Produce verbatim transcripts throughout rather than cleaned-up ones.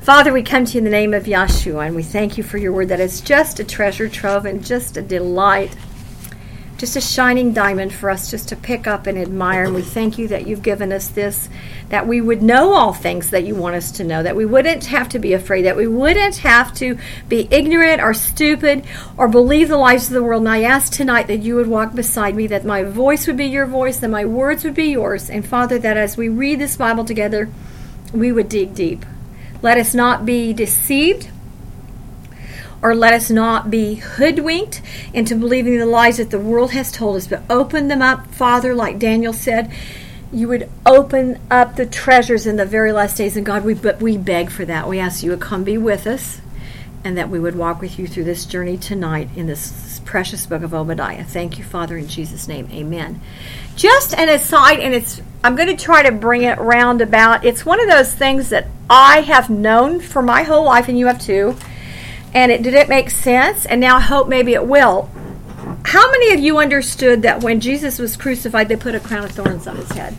Father, we come to you in the name of Yahshua, and we thank you for your word that is just a treasure trove and just a delight, just a shining diamond for us just to pick up and admire. And we thank you that you've given us this, that we would know all things that you want us to know, that we wouldn't have to be afraid, that we wouldn't have to be ignorant or stupid or believe the lies of the world. And I ask tonight that you would walk beside me, that my voice would be your voice, that my words would be yours. And Father, that as we read this Bible together, we would dig deep. Let us not be deceived, or let us not be hoodwinked into believing the lies that the world has told us, but open them up, Father, like Daniel said. You would open up the treasures in the very last days. And God, we but we beg for that. We ask you to come be with us, and that we would walk with you through this journey tonight in this precious book of Obadiah. Thank you, Father, in Jesus' name. Amen. Just an aside, and it's I'm going to try to bring it roundabout. It's one of those things that I have known for my whole life, and you have too. And it didn't make sense, and now I hope maybe it will. How many of you understood that when Jesus was crucified, they put a crown of thorns on his head?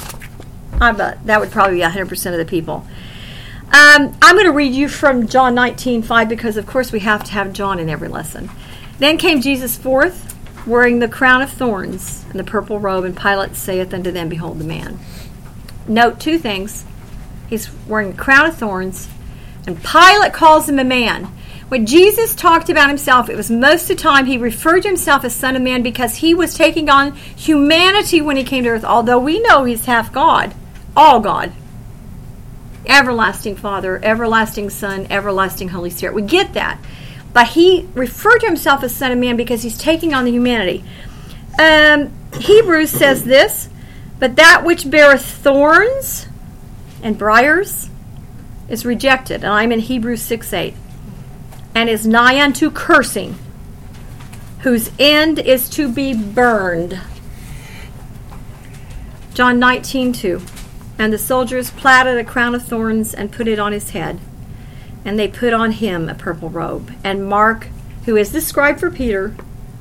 I bet that would probably be one hundred percent of the people. Um, I'm going to read you from John nineteen five, because, of course, we have to have John in every lesson. Then came Jesus forth, wearing the crown of thorns and the purple robe, and Pilate saith unto them, Behold the man. Note two things. He's wearing a crown of thorns, and Pilate calls him a man. When Jesus talked about himself, it was most of the time he referred to himself as Son of Man, because he was taking on humanity when he came to earth, although we know he's half God, all God. Everlasting Father, everlasting Son, everlasting Holy Spirit. We get that. But he referred to himself as Son of Man because he's taking on the humanity. Um, Hebrews says this, But that which beareth thorns and briars is rejected. And I'm in Hebrews six eight. And is nigh unto cursing, whose end is to be burned. John nineteen two. And the soldiers platted a crown of thorns and put it on his head. And they put on him a purple robe. And Mark, who is the scribe for Peter,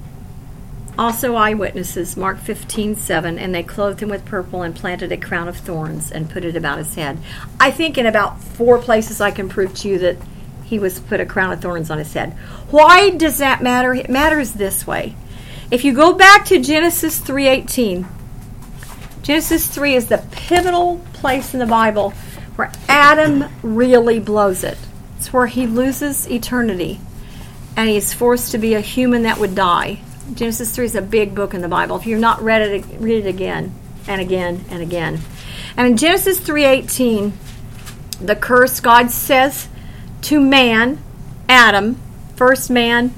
also eyewitnesses, Mark fifteen seven, and they clothed him with purple and planted a crown of thorns and put it about his head. I think in about four places I can prove to you that he was put a crown of thorns on his head. Why does that matter? It matters this way. If you go back to Genesis three eighteen, Genesis three is the pivotal place in the Bible where Adam really blows it. It's where he loses eternity, and he's forced to be a human that would die. Genesis three is a big book in the Bible. If you're not read it, read it again and again and again. And in Genesis three eighteen, the curse, God says to man, Adam, first man,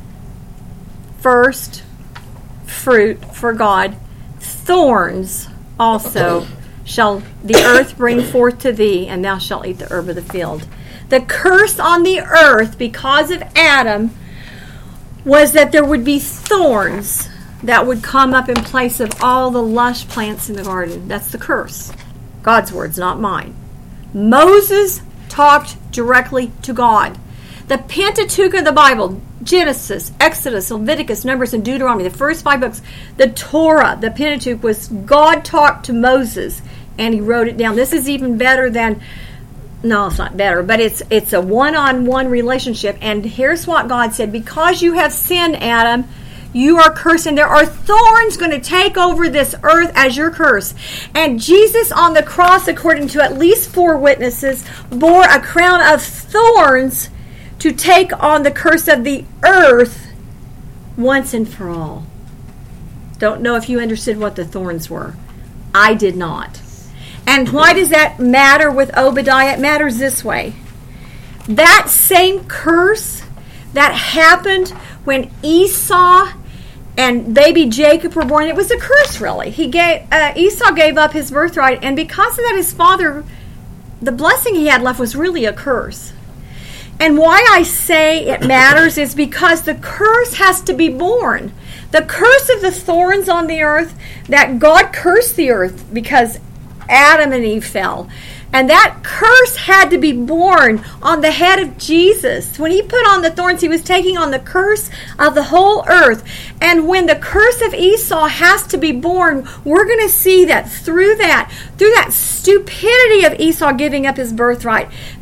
first fruit for God, thorns also shall the earth bring forth to thee, and thou shalt eat the herb of the field. The curse on the earth because of Adam was that there would be thorns that would come up in place of all the lush plants in the garden. That's the curse. God's words, not mine. Moses talked directly to God. The Pentateuch of the Bible, Genesis, Exodus, Leviticus, Numbers, and Deuteronomy, the first five books, the Torah, the Pentateuch, was God talked to Moses, and he wrote it down. This is even better than, no, it's not better, but it's it's a one-on-one relationship. And here's what God said: because you have sinned, Adam, you are cursed, and there are thorns going to take over this earth as your curse. And Jesus on the cross, according to at least four witnesses, bore a crown of thorns to take on the curse of the earth once and for all. Don't know if you understood what the thorns were. I did not. And why does that matter with Obadiah? It matters this way. That same curse that happened when Esau and baby Jacob were born, it was a curse, really. He gave uh, Esau gave up his birthright, and because of that, his father, the blessing he had left was really a curse. And why I say it matters is because the curse has to be born. The curse of the thorns on the earth, that God cursed the earth because Adam and Eve fell. And that curse had to be born on the head of Jesus. When he put on the thorns, he was taking on the curse of the whole earth. And when the curse of Esau has to be born, we're going to see that through that, through that stupidity of Esau giving up his birthright,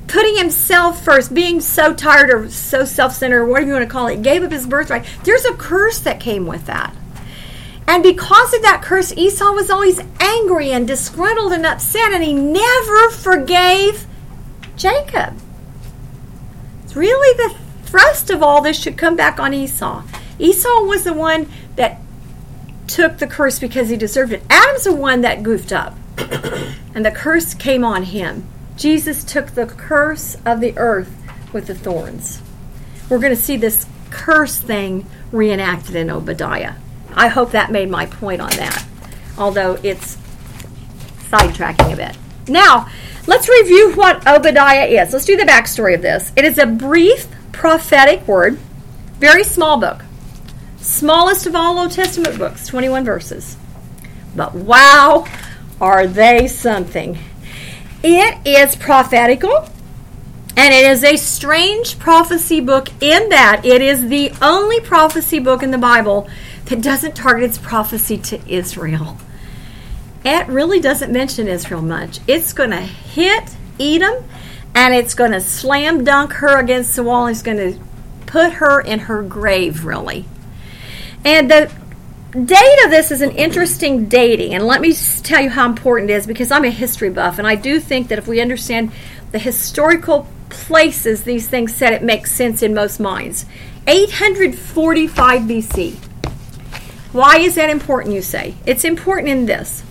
putting himself first, being so tired or so self-centered, or whatever you want to call it, he gave up his birthright. There's a curse that came with that. And because of that curse, Esau was always angry and disgruntled and upset, and he never forgave Jacob. It's really the thrust of all this should come back on Esau. Esau was the one that took the curse because he deserved it. Adam's the one that goofed up, and the curse came on him. Jesus took the curse of the earth with the thorns. We're going to see this curse thing reenacted in Obadiah. I hope that made my point on that, although it's sidetracking a bit. Now, let's review what Obadiah is. Let's do the backstory of this. It is a brief prophetic word, very small book. Smallest of all Old Testament books, twenty-one verses. But wow, are they something. It is prophetical, and it is a strange prophecy book in that it is the only prophecy book in the Bible that doesn't target its prophecy to Israel. It really doesn't mention Israel much. It's going to hit Edom, and it's going to slam dunk her against the wall. It's going to put her in her grave, really. And the date of this is an interesting dating, and let me tell you how important it is, because I'm a history buff, and I do think that if we understand the historical places these things said, it makes sense in most minds. eight forty-five B C. Why is that important, you say? It's important in this.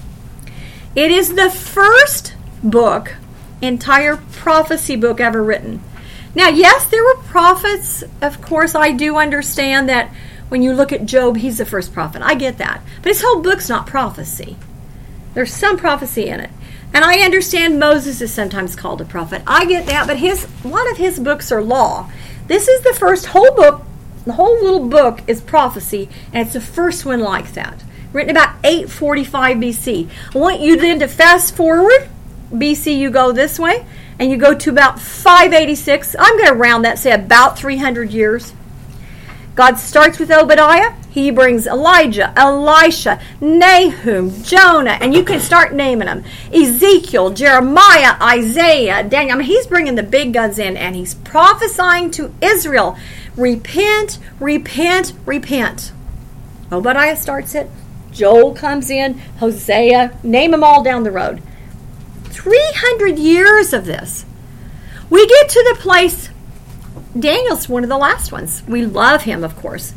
It is the first book, entire prophecy book ever written. Now, yes, there were prophets. Of course, I do understand that when you look at Job, he's the first prophet. I get that. But his whole book's not prophecy. There's some prophecy in it. And I understand Moses is sometimes called a prophet. I get that, but his a lot of his books are law. This is the first whole book. The whole little book is prophecy, and it's the first one like that. Written about eight forty-five B C. I want you then to fast forward. B C, you go this way, and you go to about five eighty-six. I'm going to round that, say about three hundred years. God starts with Obadiah. He brings Elijah, Elisha, Nahum, Jonah, and you can start naming them. Ezekiel, Jeremiah, Isaiah, Daniel. I mean, he's bringing the big guns in, and he's prophesying to Israel. Repent, repent, repent. Obadiah starts it. Joel comes in. Hosea. Name them all down the road. three hundred years of this. We get to the place, Daniel's one of the last ones. We love him, of course,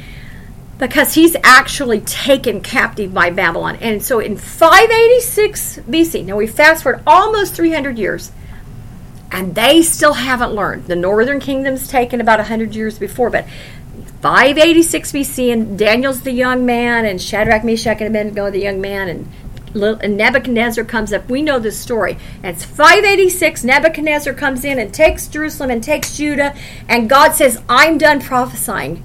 because he's actually taken captive by Babylon. And so in five eighty-six B C, now we fast forward almost three hundred years, and they still haven't learned. The northern kingdom's taken about one hundred years before, but five eighty-six B C, and Daniel's the young man, and Shadrach, Meshach, and Abednego are the young man, and and Nebuchadnezzar comes up. We know this story. And it's five eighty-six. Nebuchadnezzar comes in and takes Jerusalem and takes Judah. And God says, I'm done prophesying.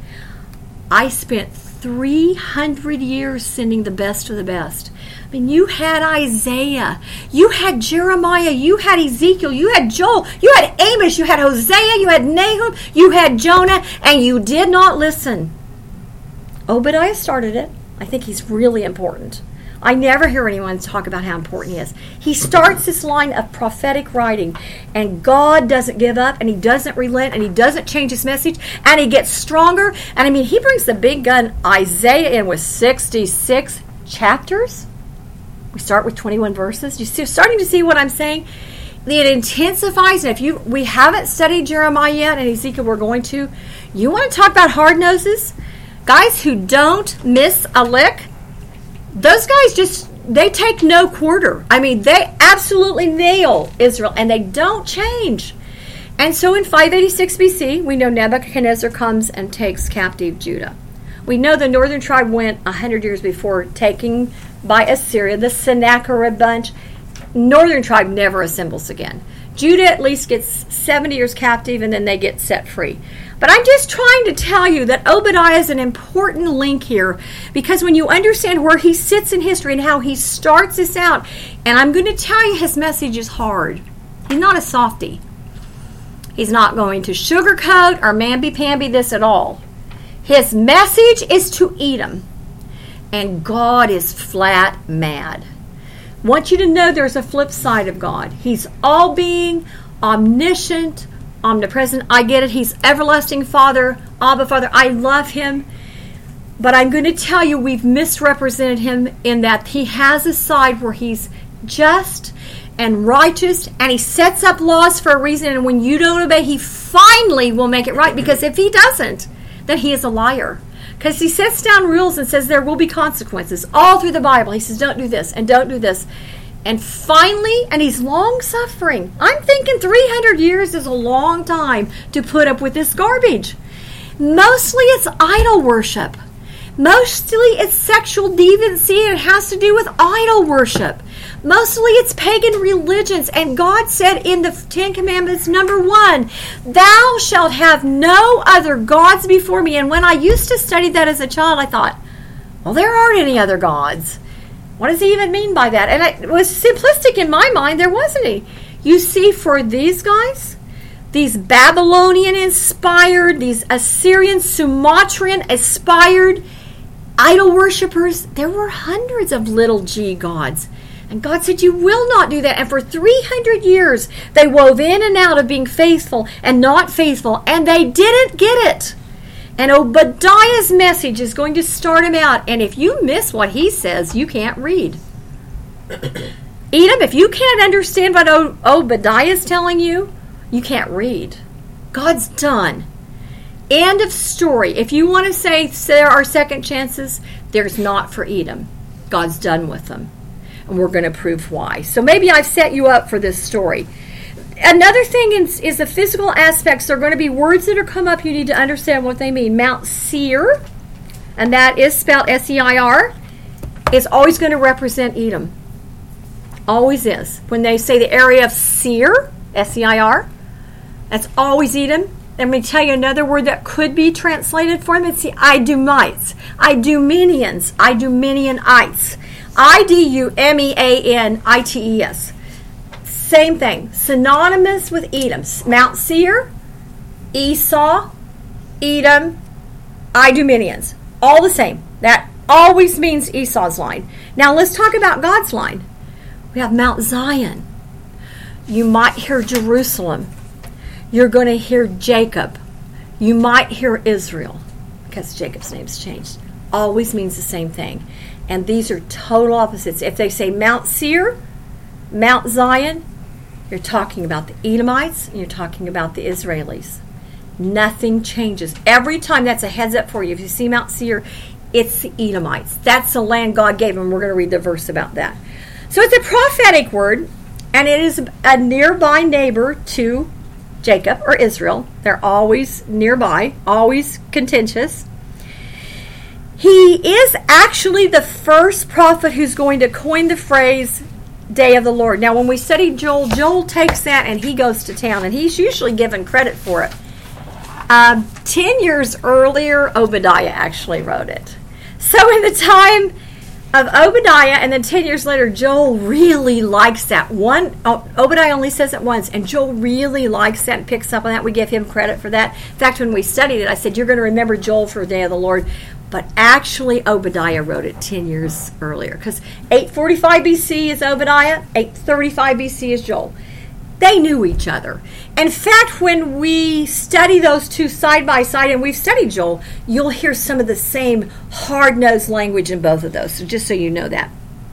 I spent three hundred years sending the best of the best. I mean, you had Isaiah. You had Jeremiah. You had Ezekiel. You had Joel. You had Amos. You had Hosea. You had Nahum. You had Jonah. And you did not listen. Obadiah started it. I think he's really important. I never hear anyone talk about how important he is. He starts this line of prophetic writing, and God doesn't give up, and he doesn't relent, and he doesn't change his message, and he gets stronger. And I mean, he brings the big gun Isaiah in with sixty-six chapters. We start with twenty-one verses. You see, starting to see what I'm saying? It intensifies, and if you we haven't studied Jeremiah yet, and Ezekiel we're going to, you want to talk about hard noses? Guys who don't miss a lick? Those guys just, they take no quarter. I mean, they absolutely nail Israel, and they don't change. And so in five eighty-six B C, we know Nebuchadnezzar comes and takes captive Judah. We know the northern tribe went one hundred years before, taking by Assyria, the Sennacherib bunch. Northern tribe never assembles again. Judah at least gets seventy years captive, and then they get set free. But I'm just trying to tell you that Obadiah is an important link here, because when you understand where he sits in history and how he starts this out, and I'm going to tell you his message is hard. He's not a softie. He's not going to sugarcoat or mamby-pamby this at all. His message is to Edom, and God is flat mad. I want you to know there's a flip side of God. He's all-being, omniscient, omnipresent. I get it. He's everlasting Father, Abba Father. I love him. But I'm going to tell you, we've misrepresented him in that he has a side where he's just and righteous, and he sets up laws for a reason, and when you don't obey, he finally will make it right, because if he doesn't, then he is a liar. Because he sets down rules and says there will be consequences all through the Bible. He says, don't do this and don't do this. And finally, and he's long-suffering. I'm thinking three hundred years is a long time to put up with this garbage. Mostly it's idol worship. Mostly it's sexual deviancy, and it has to do with idol worship. Mostly it's pagan religions, and God said in the Ten Commandments, number one, thou shalt have no other gods before me. And when I used to study that as a child, I thought, well, there aren't any other gods. What does he even mean by that? And it was simplistic in my mind. There wasn't any. You see, for these guys, these Babylonian-inspired, these Assyrian, Sumatran-inspired idol worshippers, there were hundreds of little g gods. And God said, you will not do that. And for three hundred years, they wove in and out of being faithful and not faithful. And they didn't get it. And Obadiah's message is going to start him out. And if you miss what he says, you can't read. Edom, if you can't understand what o- Obadiah is telling you, you can't read. God's done. End of story. If you want to say there are second chances, there's not for Edom. God's done with them. And we're going to prove why. So maybe I've set you up for this story. Another thing is, is the physical aspects. There are going to be words that are come up. You need to understand what they mean. Mount Seir, and that is spelled S E I R, is always going to represent Edom. Always is. When they say the area of Seir, S E I R, that's always Edom. Let me tell you another word that could be translated for them. It's the Idumites, Idumenians, Idumenianites. I D U M E A N I T E S. Same thing. Synonymous with Edom. Mount Seir, Esau, Edom, Idumeans. All the same. That always means Esau's line. Now let's talk about God's line. We have Mount Zion. You might hear Jerusalem. You're going to hear Jacob. You might hear Israel, because Jacob's name's changed. Always means the same thing. And these are total opposites. If they say Mount Seir, Mount Zion, you're talking about the Edomites, and you're talking about the Israelis. Nothing changes. Every time, that's a heads up for you. If you see Mount Seir, it's the Edomites. That's the land God gave them. We're going to read the verse about that. So it's a prophetic word, and it is a nearby neighbor to Jacob or Israel. They're always nearby, always contentious. He is actually the first prophet who's going to coin the phrase Day of the Lord. Now, when we study Joel, Joel takes that and he goes to town, and he's usually given credit for it. Um, ten years earlier, Obadiah actually wrote it. So in the time of Obadiah, and then ten years later, Joel really likes that. One, oh, Obadiah only says it once, and Joel really likes that and picks up on that. We give him credit for that. In fact, when we studied it, I said, you're going to remember Joel for the Day of the Lord. But actually, Obadiah wrote it ten years earlier, because eight forty-five B C is Obadiah, eight thirty-five B C is Joel. They knew each other. In fact, when we study those two side by side, and we've studied Joel, you'll hear some of the same hard-nosed language in both of those, so just so you know that.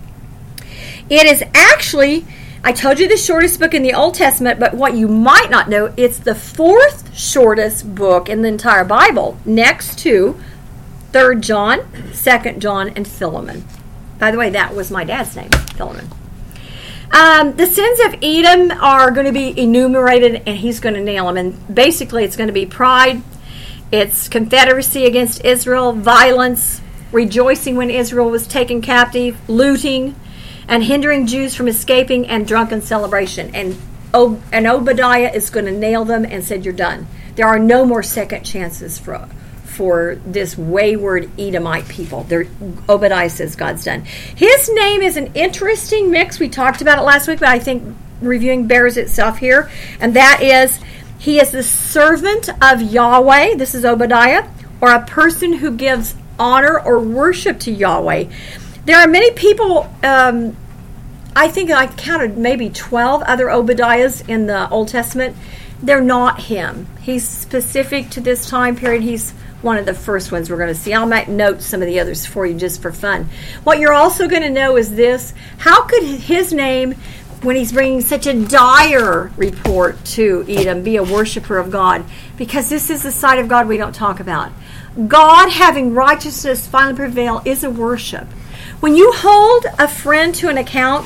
It is actually, I told you, the shortest book in the Old Testament, but what you might not know, it's the fourth shortest book in the entire Bible, next to Third John, Second John, and Philemon. By the way, that was my dad's name, Philemon. Um, the sins of Edom are going to be enumerated, and he's going to nail them. And basically, it's going to be pride, it's confederacy against Israel, violence, rejoicing when Israel was taken captive, looting, and hindering Jews from escaping, and drunken celebration. And, Ob- and Obadiah is going to nail them and said, you're done. There are no more second chances for for this wayward Edomite people. They're, Obadiah says God's done. His name is an interesting mix. We talked about it last week, but I think reviewing bears itself here. And that is, he is the servant of Yahweh. This is Obadiah. Or a person who gives honor or worship to Yahweh. There are many people um, I think I counted maybe twelve other Obadiahs in the Old Testament. They're not him. He's specific to this time period. He's one of the first ones we're going to see. I'll make notes some of the others for you just for fun. What you're also going to know is this. How could his name, when he's bringing such a dire report to Edom, be a worshiper of God? Because this is the side of God we don't talk about. God having righteousness finally prevail is a worship. When you hold a friend to an account,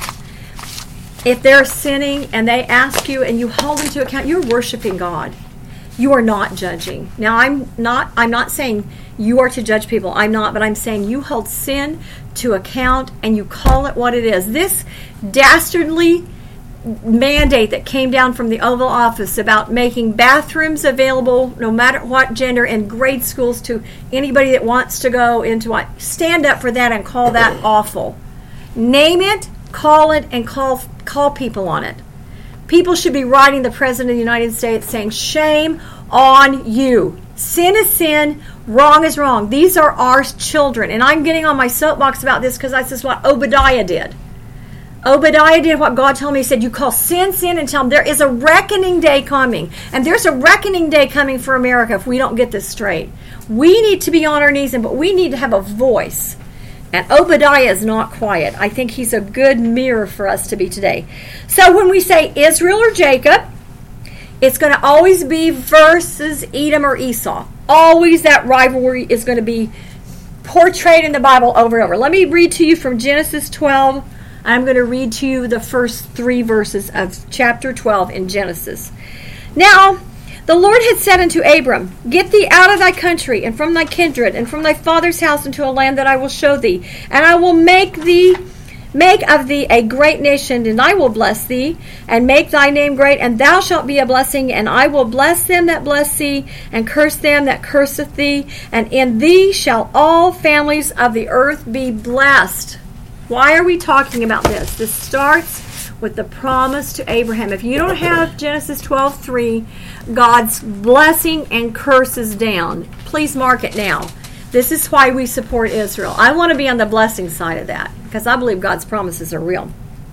if they're sinning and they ask you and you hold them to account, you're worshiping God. You are not judging. Now, I'm not I'm not saying you are to judge people. I'm not, but I'm saying you hold sin to account and you call it what it is. This dastardly mandate that came down from the Oval Office about making bathrooms available no matter what gender in grade schools to anybody that wants to go into what, stand up for that and call that awful. Name it, call it, and call call people on it. People should be writing the President of the United States saying, shame on you. Sin is sin. Wrong is wrong. These are our children. And I'm getting on my soapbox about this because that's just what Obadiah did. Obadiah did what God told me. He said, you call sin, sin, and tell them there is a reckoning day coming. And there's a reckoning day coming for America if we don't get this straight. We need to be on our knees, but we need to have a voice. And Obadiah is not quiet. I think he's a good mirror for us to be today. So when we say Israel or Jacob, it's going to always be versus Edom or Esau. Always that rivalry is going to be portrayed in the Bible over and over. Let me read to you from Genesis twelve. I'm going to read to you the first three verses of chapter twelve in Genesis. Now, the Lord had said unto Abram, get thee out of thy country, and from thy kindred, and from thy father's house, into a land that I will show thee. And I will make thee, make of thee a great nation, and I will bless thee, and make thy name great, and thou shalt be a blessing. And I will bless them that bless thee, and curse them that curseth thee. And in thee shall all families of the earth be blessed. Why are we talking about this? This starts with the promise to Abraham. If you don't have Genesis twelve three, God's blessing and curses down, please mark it now. This is why we support Israel. I want to be on the blessing side of that because I believe God's promises are real.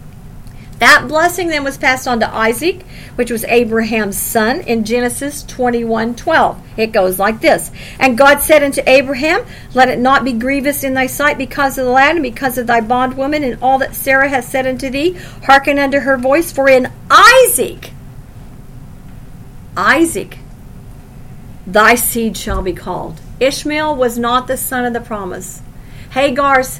That blessing then was passed on to Isaac, which was Abraham's son, in Genesis twenty-one twelve. It goes like this. And God said unto Abraham, let it not be grievous in thy sight because of the lad and because of thy bondwoman, and all that Sarah hath said unto thee. Hearken unto her voice, for in Isaac, Isaac, thy seed shall be called. Ishmael was not the son of the promise. Hagar's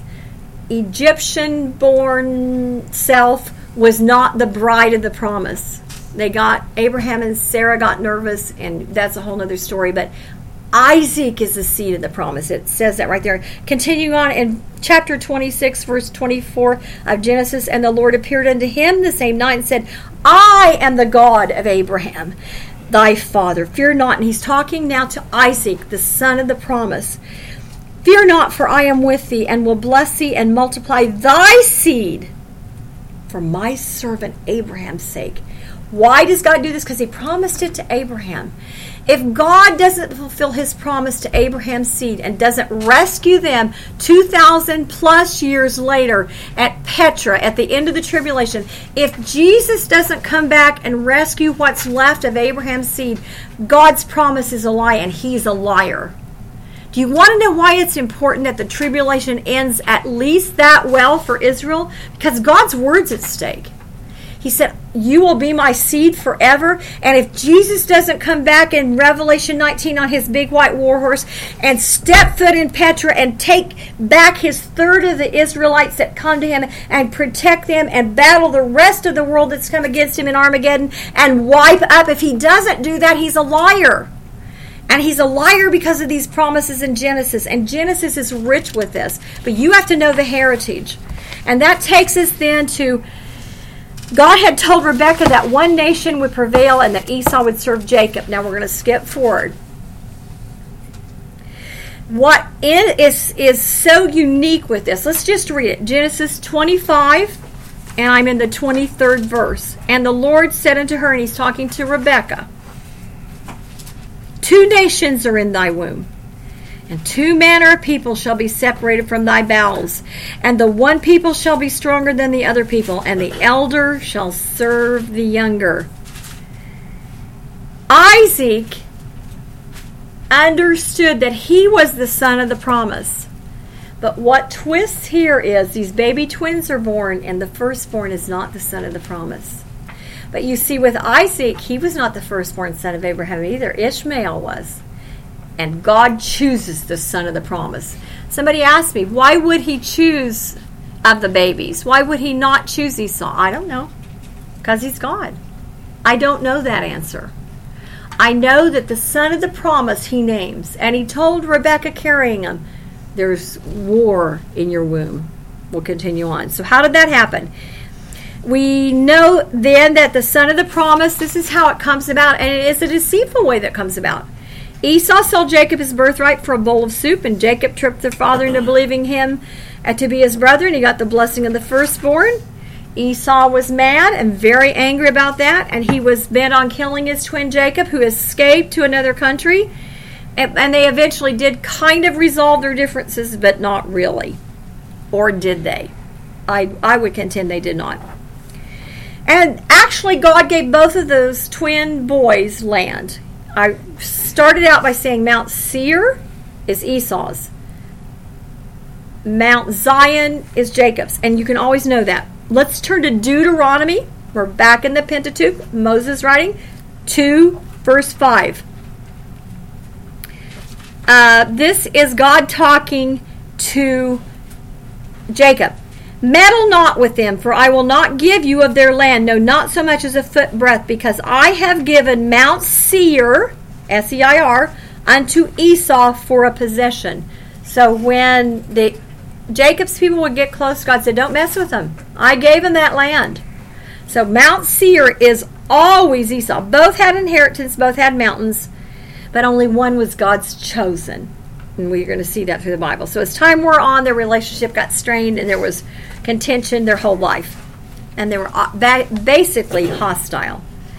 Egyptian-born self was not the bride of the promise. They got, Abraham and Sarah got nervous, and that's a whole other story, but Isaac is the seed of the promise. It says that right there. Continuing on in chapter twenty-six, verse twenty-four of Genesis, and the Lord appeared unto him the same night and said, I am the God of Abraham, thy father. Fear not. And he's talking now to Isaac, the son of the promise. Fear not, for I am with thee, and will bless thee and multiply thy seed for my servant Abraham's sake. Why does God do this? Because he promised it to Abraham. If God doesn't fulfill his promise to Abraham's seed and doesn't rescue them two thousand plus years later at Petra, at the end of the tribulation, if Jesus doesn't come back and rescue what's left of Abraham's seed, God's promise is a lie, and he's a liar. Do you want to know why it's important that the tribulation ends at least that well for Israel? Because God's word's at stake. He said, you will be my seed forever. And if Jesus doesn't come back in Revelation nineteen on his big white war horse and step foot in Petra and take back his third of the Israelites that come to him and protect them and battle the rest of the world that's come against him in Armageddon and wipe up, if he doesn't do that, he's a liar. And he's a liar because of these promises in Genesis. And Genesis is rich with this. But you have to know the heritage. And that takes us then to, God had told Rebekah that one nation would prevail and that Esau would serve Jacob. Now we're going to skip forward. What is, is so unique with this? Let's just read it. Genesis twenty-five, and I'm in the twenty-third verse. And the Lord said unto her, and he's talking to Rebekah, two nations are in thy womb, And two manner of people shall be separated from thy bowels, and the one people shall be stronger than the other people, and the elder shall serve the younger. Isaac understood that he was the son of the promise. But what twists here is these baby twins are born, and the firstborn is not the son of the promise. But you see, with Isaac, he was not the firstborn son of Abraham either. Ishmael was. And God chooses the son of the promise. Somebody asked me, why would he choose of the babies? Why would he not choose Esau? I don't know. Because he's God. I don't know that answer. I know that the son of the promise he names, and he told Rebekah carrying him, there's war in your womb. We'll continue on. So how did that happen? We know then that the son of the promise, this is how it comes about, and it is a deceitful way that comes about. Esau sold Jacob his birthright for a bowl of soup, and Jacob tricked their father into believing him to be his brother, and he got the blessing of the firstborn. Esau was mad and very angry about that, and he was bent on killing his twin Jacob, who escaped to another country. And, and they eventually did kind of resolve their differences, but not really. Or did they? I, I would contend they did not. And actually, God gave both of those twin boys land. I started out by saying Mount Seir is Esau's. Mount Zion is Jacob's. And you can always know that. Let's turn to Deuteronomy. We're back in the Pentateuch, Moses writing, two, verse five. Uh, this is God talking to Jacob. Meddle not with them, for I will not give you of their land, no, not so much as a foot breadth, because I have given Mount Seir, S E I R, unto Esau for a possession. So when the Jacob's people would get close, God said, don't mess with them. I gave them that land. So Mount Seir is always Esau. Both had inheritance, both had mountains, but only one was God's chosen. And we're going to see that through the Bible. So as time wore on, their relationship got strained, and there was contention their whole life. And they were basically hostile.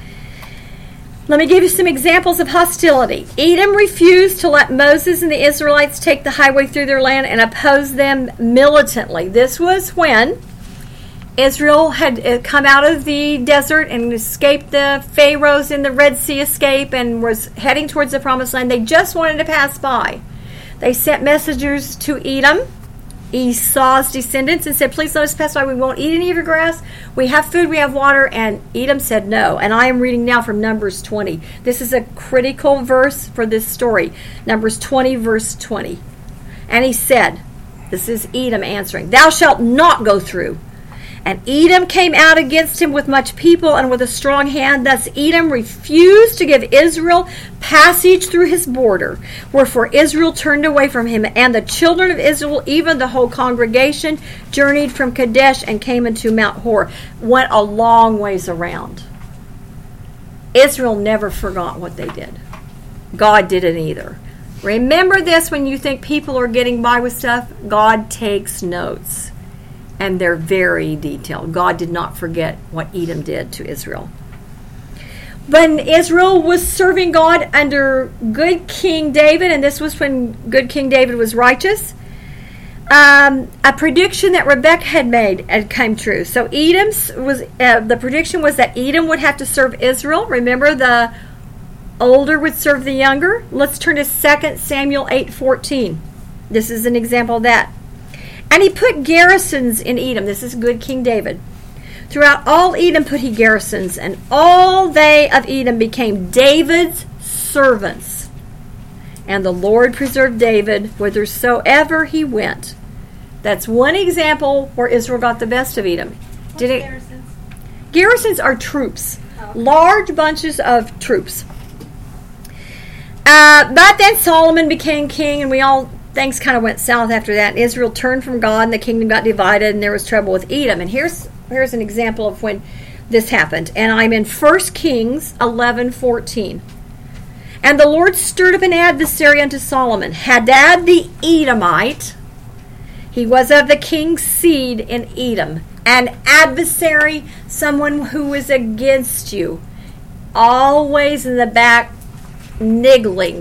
Let me give you some examples of hostility. Edom refused to let Moses and the Israelites take the highway through their land and opposed them militantly. This was when Israel had come out of the desert and escaped the Pharaohs in the Red Sea escape and was heading towards the Promised Land. They just wanted to pass by. They sent messengers to Edom, Esau's descendants, and said, please let us pass by. We won't eat any of your grass. We have food, we have water. And Edom said no. And I am reading now from Numbers twenty. This is a critical verse for this story. Numbers twenty, verse twenty. And he said, this is Edom answering, thou shalt not go through. And Edom came out against him with much people and with a strong hand. Thus Edom refused to give Israel passage through his border. Wherefore Israel turned away from him. And the children of Israel, even the whole congregation, journeyed from Kadesh and came into Mount Hor. Went a long ways around. Israel never forgot what they did. God didn't either. Remember this when you think people are getting by with stuff. God takes notes. And they're very detailed. God did not forget what Edom did to Israel. When Israel was serving God under good King David, and this was when good King David was righteous, um, a prediction that Rebekah had made had come true. So Edom's was uh, the prediction was that Edom would have to serve Israel. Remember, the older would serve the younger. Let's turn to Second Samuel eight fourteen. This is an example of that. And he put garrisons in Edom. This is good King David. Throughout all Edom put he garrisons, and all they of Edom became David's servants. And the Lord preserved David whithersoever he went. That's one example where Israel got the best of Edom. What's Did it? garrisons? Garrisons are troops. Oh. Large bunches of troops. Uh, but then Solomon became king, and we all... Things kind of went south after that. Israel turned from God, and the kingdom got divided, and there was trouble with Edom. And here's here's an example of when this happened. And I'm in First Kings eleven fourteen. And the Lord stirred up an adversary unto Solomon, Hadad the Edomite. He was of the king's seed in Edom. An adversary, someone who was against you. Always in the back, niggling, trying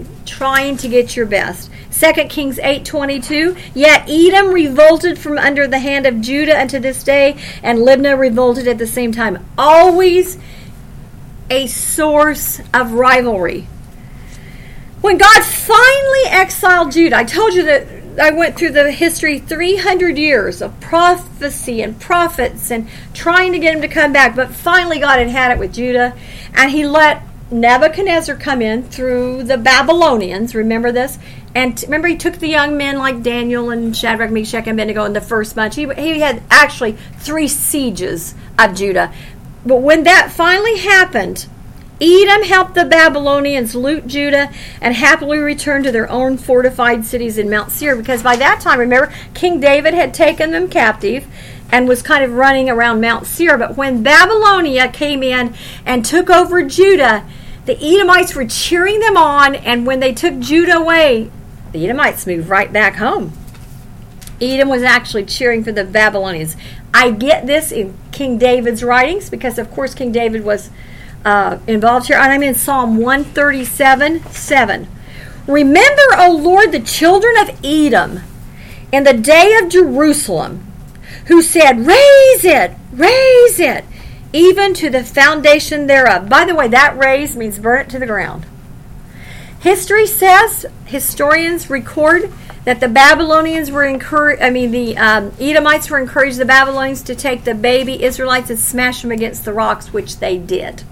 trying to get your best. Second Kings eight twenty-two, yet Edom revolted from under the hand of Judah unto this day, and Libnah revolted at the same time. Always a source of rivalry. When God finally exiled Judah, I told you that I went through the history, three hundred years of prophecy and prophets and trying to get him to come back. But finally God had had it with Judah, and he let Nebuchadnezzar come in through the Babylonians. Remember this? And remember, he took the young men like Daniel and Shadrach, Meshach, and Abednego in the first bunch. He, he had actually three sieges of Judah. But when that finally happened, Edom helped the Babylonians loot Judah and happily returned to their own fortified cities in Mount Seir. Because by that time, remember, King David had taken them captive and was kind of running around Mount Seir. But when Babylonia came in and took over Judah, the Edomites were cheering them on. And when they took Judah away, the Edomites moved right back home. Edom was actually cheering for the Babylonians. I get this in King David's writings because, of course, King David was Uh, involved here, and I'm in Psalm one thirty-seven, seven. Remember, O Lord, the children of Edom in the day of Jerusalem, who said, raise it, raise it, even to the foundation thereof. By the way, that raise means burn it to the ground. History says, historians record that the Babylonians were encouraged, I mean, the um, Edomites were encouraged the Babylonians to take the baby Israelites and smash them against the rocks, which they did.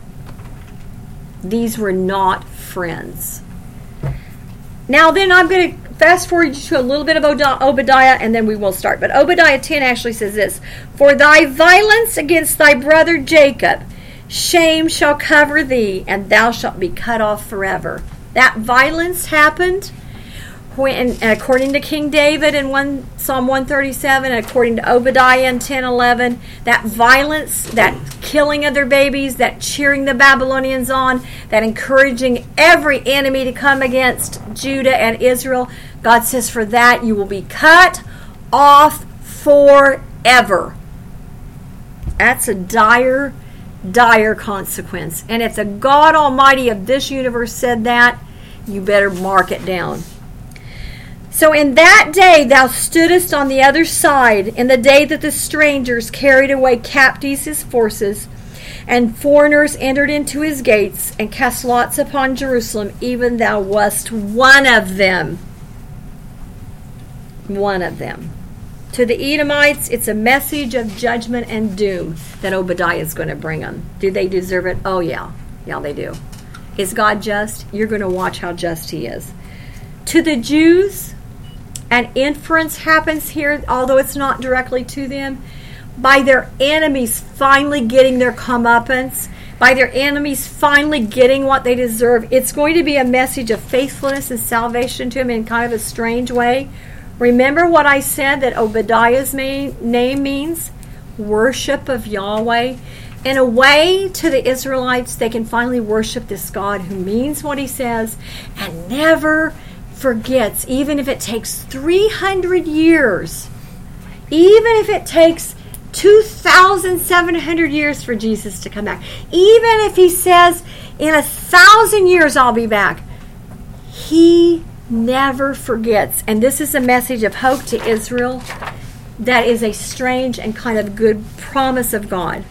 These were not friends. Now then, I'm going to fast forward to a little bit of Obadiah, and then we will start. But Obadiah ten actually says this, for thy violence against thy brother Jacob, shame shall cover thee, and thou shalt be cut off forever. That violence happened when, according to King David in one, Psalm one thirty-seven, and according to Obadiah in ten eleven, that violence, that killing of their babies, that cheering the Babylonians on, that encouraging every enemy to come against Judah and Israel, God says for that you will be cut off forever. That's a dire, dire consequence. And if the God Almighty of this universe said that, you better mark it down. So in that day thou stoodest on the other side, in the day that the strangers carried away captives his forces, and foreigners entered into his gates, and cast lots upon Jerusalem, even thou wast one of them. One of them. To the Edomites, it's a message of judgment and doom that Obadiah is going to bring them. Do they deserve it? Oh yeah. Yeah, they do. Is God just? You're going to watch how just he is. To the Jews, an inference happens here, although it's not directly to them, by their enemies finally getting their comeuppance, by their enemies finally getting what they deserve. It's going to be a message of faithfulness and salvation to them in kind of a strange way. Remember what I said that Obadiah's main name means? Worship of Yahweh. In a way, to the Israelites, they can finally worship this God who means what he says and never forgets, even if it takes three hundred years, even if it takes two thousand seven hundred years for Jesus to come back, even if he says, in a thousand years I'll be back, he never forgets. And this is a message of hope to Israel that is a strange and kind of good promise of God.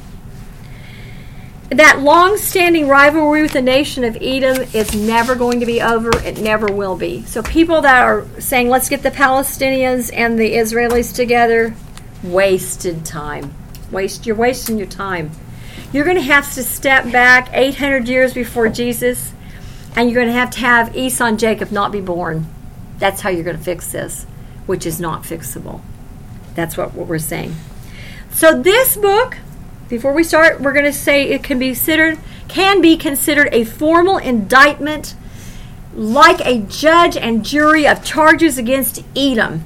That long-standing rivalry with the nation of Edom is never going to be over. It never will be. So people that are saying, let's get the Palestinians and the Israelis together, wasted time. Waste, you're wasting your time. You're going to have to step back eight hundred years before Jesus, and you're going to have to have Esau and Jacob not be born. That's how you're going to fix this, which is not fixable. That's what, what we're saying. So this book, before we start, we're going to say it can be considered can be considered a formal indictment, like a judge and jury of charges against Edom,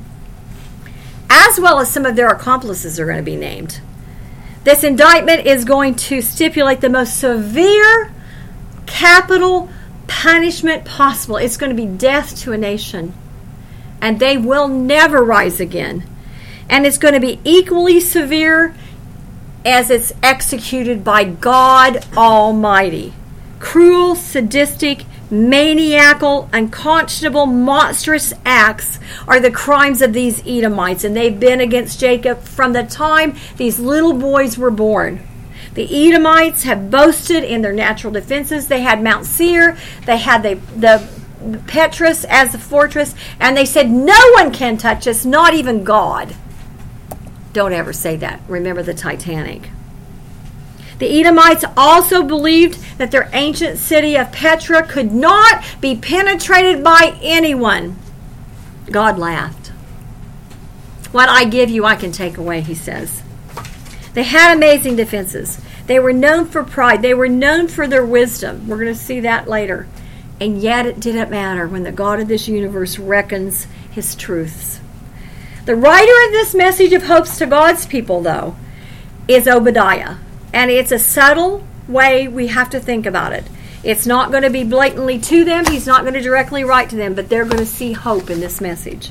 as well as some of their accomplices are going to be named. This indictment is going to stipulate the most severe capital punishment possible. It's going to be death to a nation, and they will never rise again. And it's going to be equally severe as it's executed by God Almighty. Cruel, sadistic, maniacal, unconscionable, monstrous acts are the crimes of these Edomites, and they've been against Jacob from the time these little boys were born. The Edomites have boasted in their natural defenses. They had Mount Seir, they had the, the Petraeus as the fortress, and they said, no one can touch us, not even God. Don't ever say that. Remember the Titanic. The Edomites also believed that their ancient city of Petra could not be penetrated by anyone. God laughed. What I give you, I can take away, he says. They had amazing defenses. They were known for pride. They were known for their wisdom. We're going to see that later. And yet it didn't matter when the God of this universe reckons his truths. The writer of this message of hopes to God's people, though, is Obadiah. And it's a subtle way we have to think about it. It's not going to be blatantly to them. He's not going to directly write to them, but they're going to see hope in this message.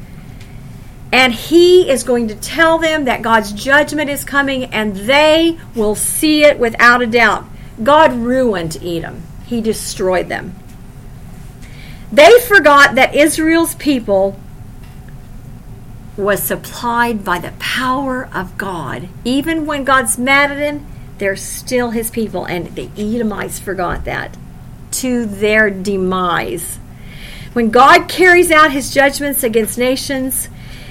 And he is going to tell them that God's judgment is coming, and they will see it without a doubt. God ruined Edom. He destroyed them. They forgot that Israel's people was supplied by the power of God. Even when God's mad at him, they're still his people. And the Edomites forgot that to their demise. When God carries out his judgments against nations,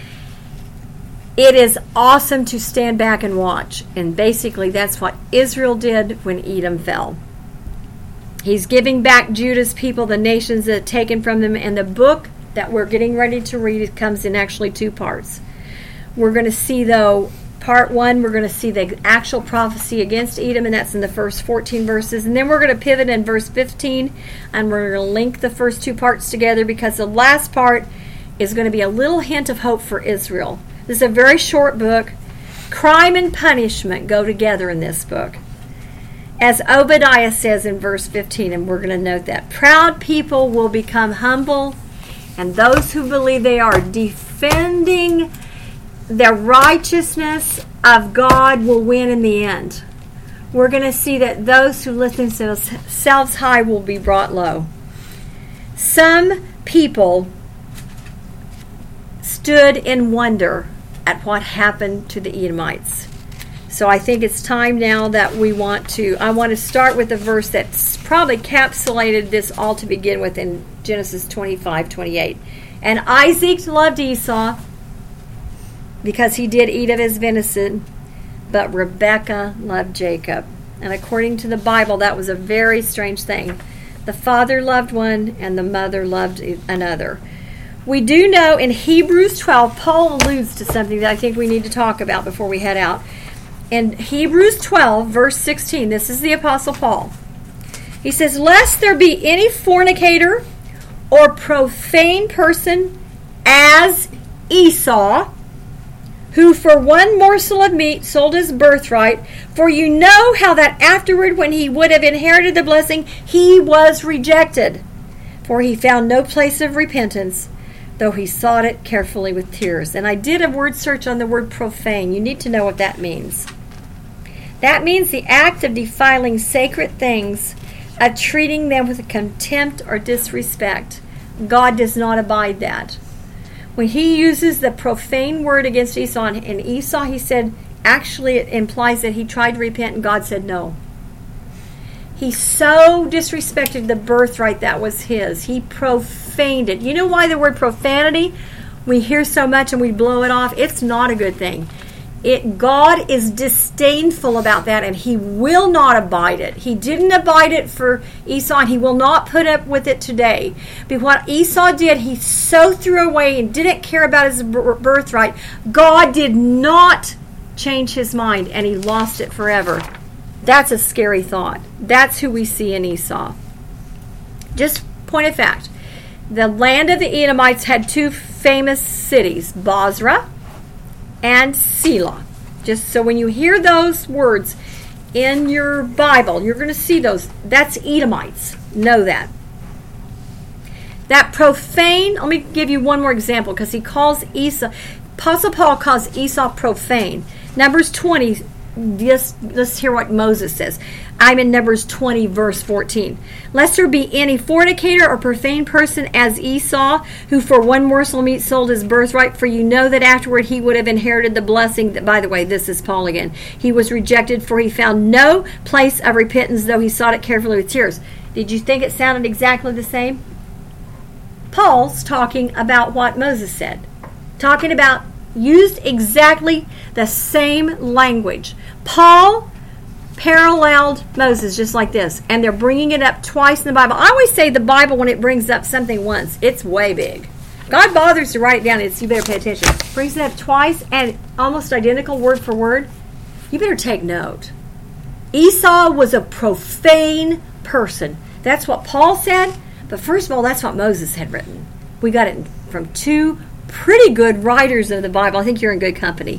it is awesome to stand back and watch. And basically that's what Israel did when Edom fell. He's giving back Judah's people the nations that are taken from them. And the book that we're getting ready to read, it comes in actually two parts. We're going to see, though, part one, we're going to see the actual prophecy against Edom, and that's in the first fourteen verses. And then we're going to pivot in verse fifteen, and we're going to link the first two parts together, because the last part is going to be a little hint of hope for Israel. This is a very short book. Crime and punishment go together in this book. As Obadiah says in verse fifteen, and we're going to note that, proud people will become humble, and those who believe they are defending the righteousness of God will win in the end. We're going to see that those who lift themselves high will be brought low. Some people stood in wonder at what happened to the Edomites. So I think it's time now that we want to, I want to start with a verse that's probably encapsulated this all to begin with in Genesis twenty-five twenty-eight. And Isaac loved Esau because he did eat of his venison, but Rebekah loved Jacob. And according to the Bible, that was a very strange thing. The father loved one and the mother loved another. We do know in Hebrews twelve, Paul alludes to something that I think we need to talk about before we head out. In Hebrews twelve, verse sixteen, this is the Apostle Paul. He says, lest there be any fornicator or profane person as Esau, who for one morsel of meat sold his birthright. For you know how that afterward, when he would have inherited the blessing, he was rejected. For he found no place of repentance, though he sought it carefully with tears. And I did a word search on the word profane. You need to know what that means. That means the act of defiling sacred things, of treating them with contempt or disrespect. God does not abide that. When he uses the profane word against Esau, and Esau, he said, actually it implies that he tried to repent and God said no. He so disrespected the birthright that was his. He profaned it. You know why the word profanity, we hear so much and we blow it off? It's not a good thing. It, God is disdainful about that, and he will not abide it. He didn't abide it for Esau, and he will not put up with it today. But what Esau did, he so threw away and didn't care about his birthright. God did not change his mind, and he lost it forever. That's a scary thought. That's who we see in Esau. Just point of fact, the land of the Edomites had two famous cities, Bozrah and Selah. Just so when you hear those words in your Bible, you're going to see those. That's Edomites. Know that. That profane, let me give you one more example, because he calls Esau, Apostle Paul calls Esau profane. Numbers twenty, Just, let's hear what Moses says. I'm in Numbers twenty, verse fourteen. Lest there be any fornicator or profane person as Esau, who for one morsel of meat sold his birthright, for you know that afterward he would have inherited the blessing. That, by the way, this is Paul again. He was rejected, for he found no place of repentance, though he sought it carefully with tears. Did you think it sounded exactly the same? Paul's talking about what Moses said. Talking about, used exactly the same language. Paul paralleled Moses just like this, and they're bringing it up twice in the Bible. I always say the Bible, when it brings up something once, it's way big. God bothers to write it down. It's, you better pay attention. Brings it up twice and almost identical word for word. You better take note. Esau was a profane person. That's what Paul said, but first of all, that's what Moses had written. We got it from two pretty good writers of the Bible. I think you're in good company.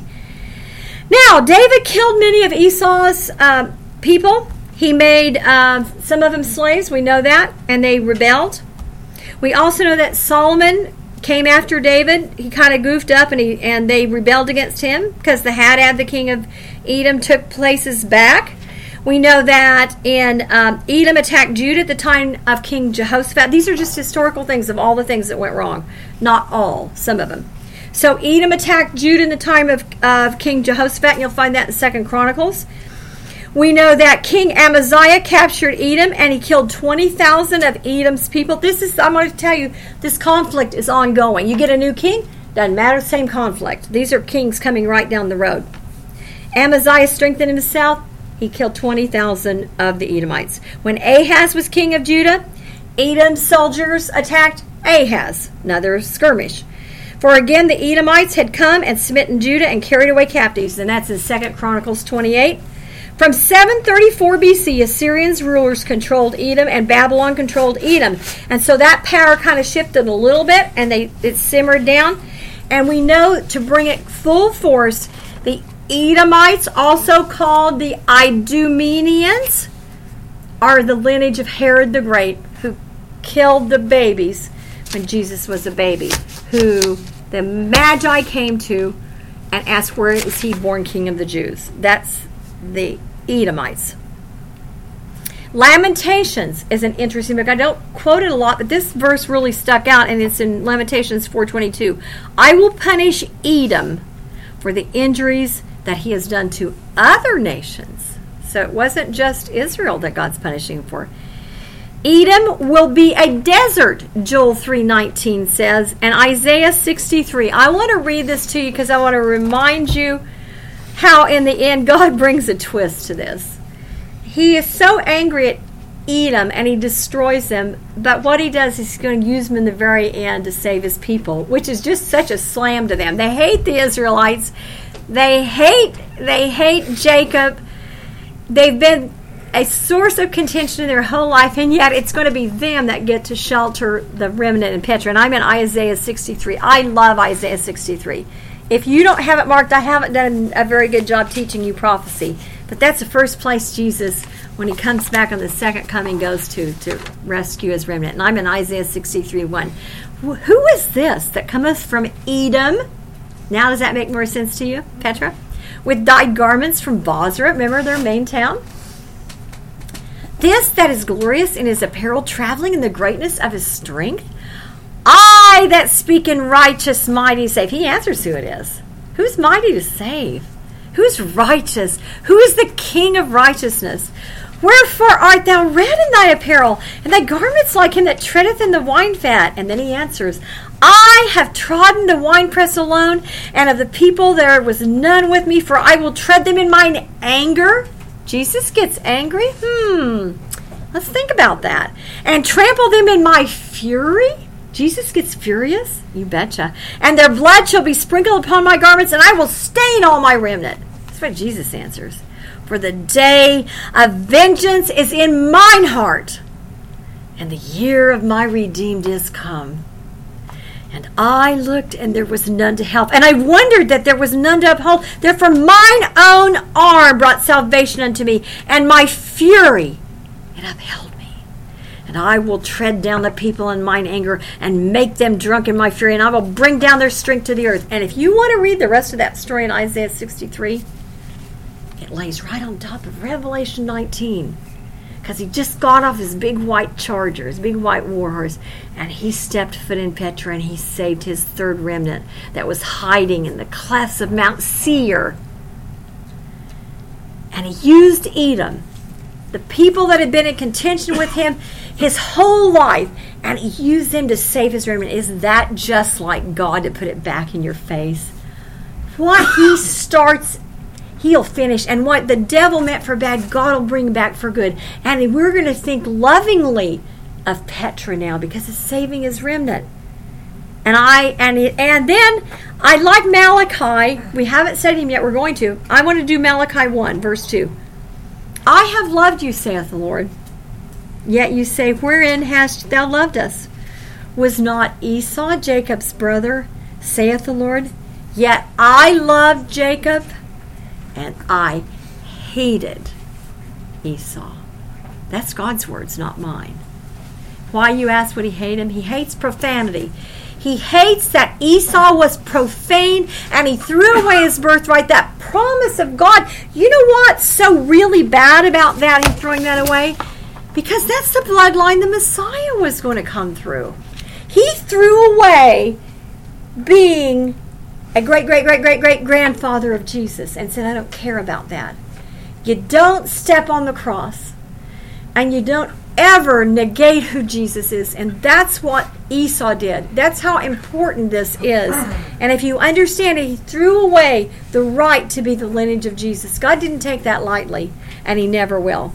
Now, David killed many of Esau's uh, people. He made uh, some of them slaves. We know that. And they rebelled. We also know that Solomon came after David. He kind of goofed up, and he and they rebelled against him because the Hadad, the king of Edom, took places back. We know that in um, Edom attacked Judah at the time of King Jehoshaphat. These are just historical things of all the things that went wrong. Not all, some of them. So Edom attacked Judah in the time of, of King Jehoshaphat, and you'll find that in Second Chronicles. We know that King Amaziah captured Edom, and he killed twenty thousand of Edom's people. This is, I'm going to tell you, this conflict is ongoing. You get a new king, doesn't matter, same conflict. These are kings coming right down the road. Amaziah strengthened in the south. He killed twenty thousand of the Edomites. When Ahaz was king of Judah, Edom's soldiers attacked Ahaz. Another skirmish. For again, the Edomites had come and smitten Judah and carried away captives. And that's in Second Chronicles twenty-eight. From seven thirty-four B C, Assyrians rulers controlled Edom, and Babylon controlled Edom. And so that power kind of shifted a little bit, and they it simmered down. And we know, to bring it full force, the Edomites, also called the Idumeans, are the lineage of Herod the Great, who killed the babies when Jesus was a baby, who the Magi came to and asked, where is he born king of the Jews? That's the Edomites. Lamentations is an interesting book. I don't quote it a lot, but this verse really stuck out, and it's in Lamentations four twenty-two. I will punish Edom for the injuries that he has done to other nations. So it wasn't just Israel that God's punishing for. Edom will be a desert, Joel three nineteen says, and Isaiah sixty-three. I want to read this to you because I want to remind you how in the end God brings a twist to this. He is so angry at Edom and he destroys them, but what he does is he's going to use them in the very end to save his people, which is just such a slam to them. They hate the Israelites. They hate they hate Jacob. They've been a source of contention in their whole life, and yet it's going to be them that get to shelter the remnant in Petra. And I'm in Isaiah sixty-three. I love Isaiah sixty-three. If you don't have it marked, I haven't done a very good job teaching you prophecy. But that's the first place Jesus, when he comes back on the second coming, goes to to rescue his remnant. And I'm in Isaiah sixty-three one. Who is this that cometh from Edom? Now does that make more sense to you, Petra? With dyed garments from Bozrah, remember their main town? This that is glorious in his apparel, traveling in the greatness of his strength? I that speak in righteous, mighty, save. He answers who it is. Who's mighty to save? Who's righteous? Who is the King of righteousness? Wherefore art thou red in thy apparel, and thy garments like him that treadeth in the wine fat? And then he answers, I have trodden the winepress alone, and of the people there was none with me, for I will tread them in mine anger. Jesus gets angry? Hmm. Let's think about that. And trample them in my fury? Jesus gets furious? You betcha. And their blood shall be sprinkled upon my garments, and I will stain all my remnant. That's what Jesus answers. For the day of vengeance is in mine heart, and the year of my redeemed is come. And I looked, and there was none to help. And I wondered that there was none to uphold. Therefore mine own arm brought salvation unto me, and my fury it upheld me. And I will tread down the people in mine anger, and make them drunk in my fury, and I will bring down their strength to the earth. And if you want to read the rest of that story in Isaiah sixty-three, it lays right on top of Revelation nineteen. Because he just got off his big white charger, his big white war horse, and he stepped foot in Petra, and he saved his third remnant that was hiding in the clefts of Mount Seir. And he used Edom, the people that had been in contention with him his whole life, and he used them to save his remnant. Isn't that just like God to put it back in your face? What he starts, he'll finish. And what the devil meant for bad, God will bring back for good. And we're going to think lovingly of Petra now because it's saving his remnant. And I and it, and then I like Malachi. We haven't said him yet. We're going to. I want to do Malachi one, verse two. I have loved you, saith the Lord. Yet you say, wherein hast thou loved us? Was not Esau Jacob's brother, saith the Lord? Yet I loved Jacob, and I hated Esau. That's God's words, not mine. Why, you ask, would he hate him? He hates profanity. He hates that Esau was profane and he threw away his birthright, that promise of God. You know what's so really bad about that, him throwing that away? Because that's the bloodline the Messiah was going to come through. He threw away being a great, great, great, great, great grandfather of Jesus and said, I don't care about that. You don't step on the cross and you don't ever negate who Jesus is. And that's what Esau did. That's how important this is. And if you understand it, he threw away the right to be the lineage of Jesus. God didn't take that lightly, and he never will.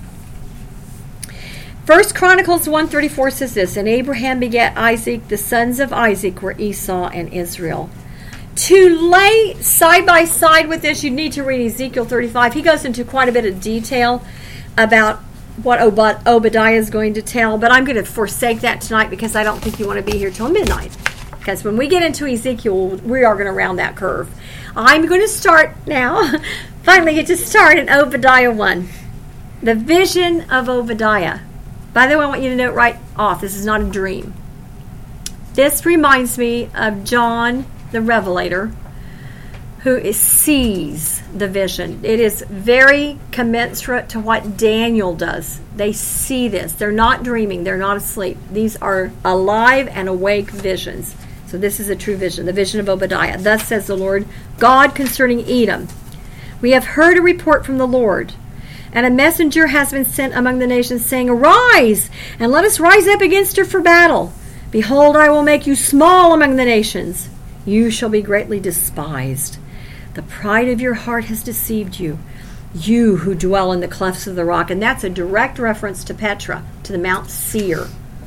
First Chronicles one thirty-four says this, and Abraham begat Isaac. The sons of Isaac were Esau and Israel. To lay side by side with this, you need to read Ezekiel thirty-five. He goes into quite a bit of detail about what Ob- Obadiah is going to tell, but I'm going to forsake that tonight because I don't think you want to be here till midnight. Because when we get into Ezekiel, we are going to round that curve. I'm going to start now, finally get to start in Obadiah one. The vision of Obadiah. By the way, I want you to note right off, this is not a dream. This reminds me of John the Revelator, who is, sees the vision. It is very commensurate to what Daniel does. They see this. They're not dreaming. They're not asleep. These are alive and awake visions. So this is a true vision, the vision of Obadiah. Thus says the Lord God concerning Edom. We have heard a report from the Lord, and a messenger has been sent among the nations, saying, arise, and let us rise up against her for battle. Behold, I will make you small among the nations. You shall be greatly despised. The pride of your heart has deceived you, you who dwell in the clefts of the rock. And that's a direct reference to Petra, to the Mount Seir,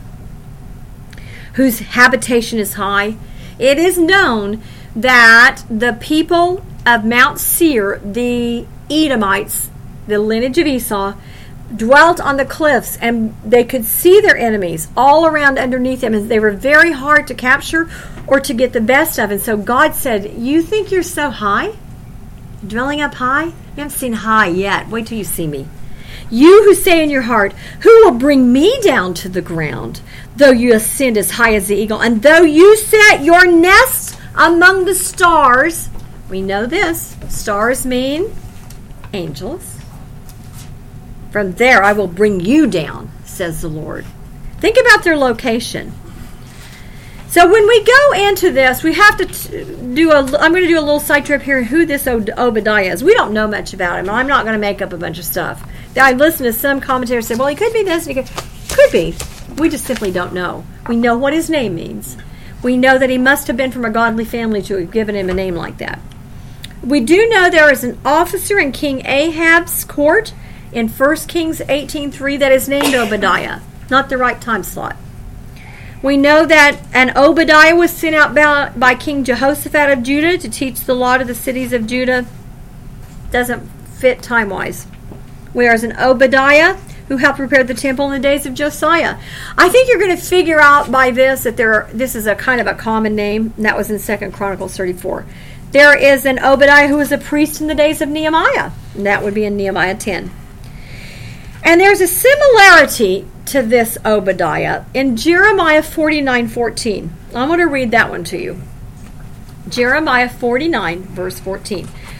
whose habitation is high. It is known that the people of Mount Seir, the Edomites, the lineage of Esau, dwelt on the cliffs, and they could see their enemies all around underneath them, and they were very hard to capture or to get the best of. And so God said, you think you're so high? Dwelling up high? You haven't seen high yet. Wait till you see me. You who say in your heart, who will bring me down to the ground, though you ascend as high as the eagle, and though you set your nest among the stars. We know this. Stars mean angels. From there I will bring you down, says the Lord. Think about their location. So when we go into this, we have to t- do a, I'm going to do a little side trip here, who this Obadiah is. We don't know much about him. I'm not going to make up a bunch of stuff. I listened to some commentators say, well, he could be this, and he could, could be. We just simply don't know. We know what his name means. We know that he must have been from a godly family to have given him a name like that. We do know there is an officer in King Ahab's court in First Kings eighteen three that is named Obadiah. Not the right time slot. We know that an Obadiah was sent out by, by King Jehoshaphat of Judah to teach the law to the cities of Judah. Doesn't fit time-wise. Whereas an Obadiah who helped prepare the temple in the days of Josiah. I think you're going to figure out by this that there are, this is a kind of a common name, and that was in Second Chronicles thirty-four. There is an Obadiah who was a priest in the days of Nehemiah, and that would be in Nehemiah ten. And there's a similarity to this Obadiah in Jeremiah forty-nine fourteen. I'm going to read that one to you. Jeremiah forty-nine, verse fourteen.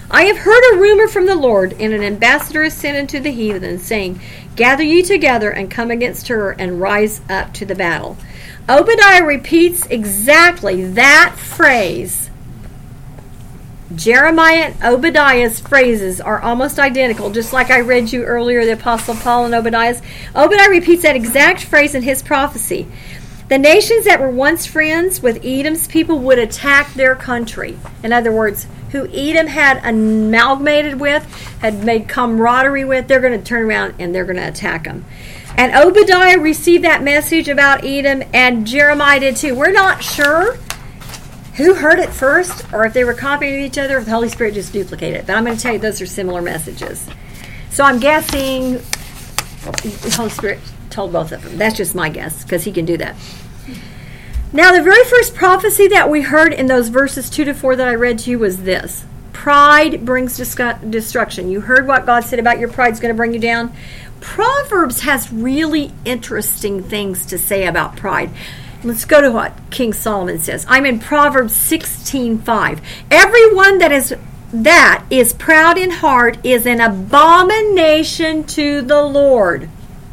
I have heard a rumor from the Lord, and an ambassador is sent unto the heathen, saying, Gather ye together, and come against her, and rise up to the battle. Obadiah repeats exactly that phrase. Jeremiah and Obadiah's phrases are almost identical, just like I read you earlier, the Apostle Paul and Obadiah's. Obadiah repeats that exact phrase in his prophecy. The nations that were once friends with Edom's people would attack their country. In other words, who Edom had amalgamated with, had made camaraderie with, they're going to turn around and they're going to attack them. And Obadiah received that message about Edom, and Jeremiah did too. We're not sure who heard it first, or if they were copying each other, or if the Holy Spirit just duplicated it. But I'm going to tell you those are similar messages. So I'm guessing the Holy Spirit told both of them. That's just my guess, because he can do that. Now, the very first prophecy that we heard in those verses two to four that I read to you was this. Pride brings destruction. You heard what God said about your pride's going to bring you down. Proverbs has really interesting things to say about pride. Let's go to what King Solomon says. I'm in Proverbs sixteen five. Everyone that is that is proud in heart is an abomination to the Lord.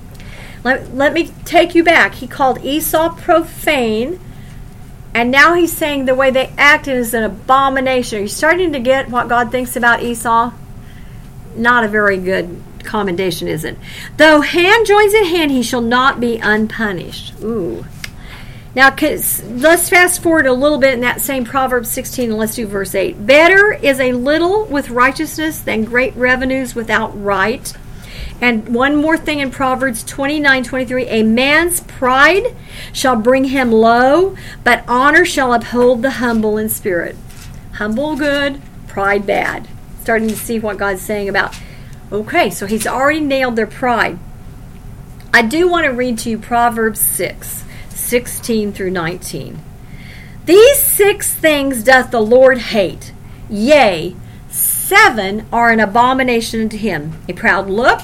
Let, let me take you back. He called Esau profane, and now he's saying the way they acted is an abomination. Are you starting to get what God thinks about Esau? Not a very good commendation, is it? Though hand joins in hand, he shall not be unpunished. Ooh. Now, let's fast forward a little bit in that same Proverbs sixteen, and let's do verse eight. Better is a little with righteousness than great revenues without right. And one more thing in Proverbs twenty-nine twenty-three. A man's pride shall bring him low, but honor shall uphold the humble in spirit. Humble good, pride bad. Starting to see what God's saying about, okay, so he's already nailed their pride. I do want to read to you Proverbs six, sixteen through nineteen. These six things doth the Lord hate. Yea, seven are an abomination unto him. A proud look,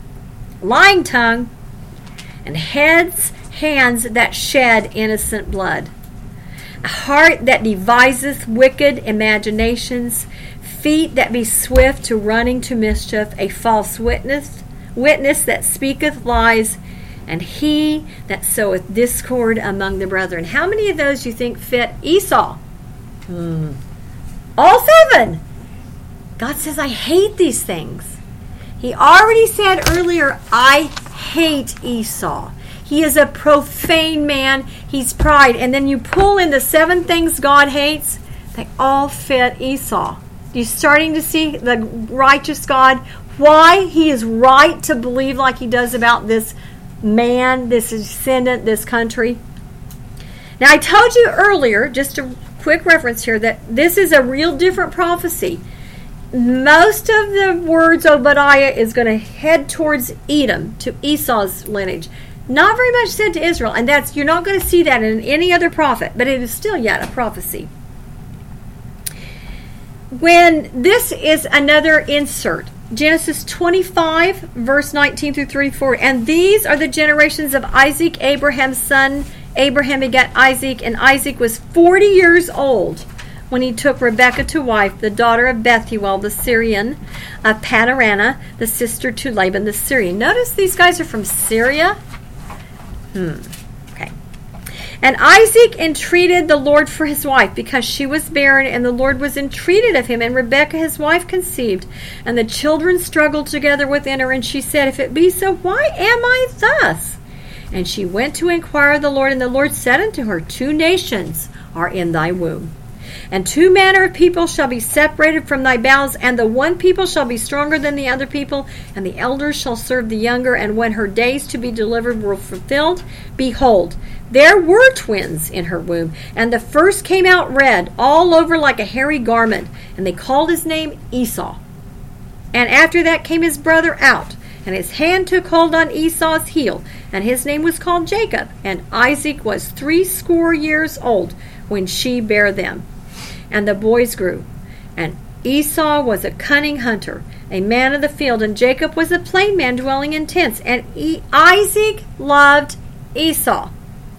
lying tongue, and heads, hands that shed innocent blood. A heart that deviseth wicked imaginations, feet that be swift to running to mischief, a false witness, witness that speaketh lies, and he that soweth discord among the brethren. How many of those you think fit Esau? Hmm. All seven. God says, I hate these things. He already said earlier, I hate Esau. He is a profane man. He's pride. And then you pull in the seven things God hates, they all fit Esau. You're starting to see the righteous God, why he is right to believe like he does about this man, this descendant, this country. Now, I told you earlier, just a quick reference here, that this is a real different prophecy. Most of the words Obadiah is going to head towards Edom, to Esau's lineage. Not very much said to Israel, and that's you're not going to see that in any other prophet, but it is still yet a prophecy. When this is another insert, Genesis twenty-five, verse nineteen through thirty-four, and these are the generations of Isaac, Abraham's son. Abraham begat Isaac, and Isaac was forty years old when he took Rebekah to wife, the daughter of Bethuel the Syrian, of Padarana, the sister to Laban the Syrian. Notice these guys are from Syria. Hmm. Okay. And Isaac entreated the Lord for his wife, because she was barren, and the Lord was entreated of him. And Rebekah his wife conceived, and the children struggled together within her. And she said, If it be so, why am I thus? And she went to inquire of the Lord, and the Lord said unto her, Two nations are in thy womb, and two manner of people shall be separated from thy bowels, and the one people shall be stronger than the other people, and the elders shall serve the younger. And when her days to be delivered were fulfilled, behold, there were twins in her womb, and the first came out red, all over like a hairy garment, and they called his name Esau. And after that came his brother out, and his hand took hold on Esau's heel, and his name was called Jacob. And Isaac was threescore years old when she bare them. And the boys grew. And Esau was a cunning hunter, a man of the field, and Jacob was a plain man dwelling in tents. And e- Isaac loved Esau.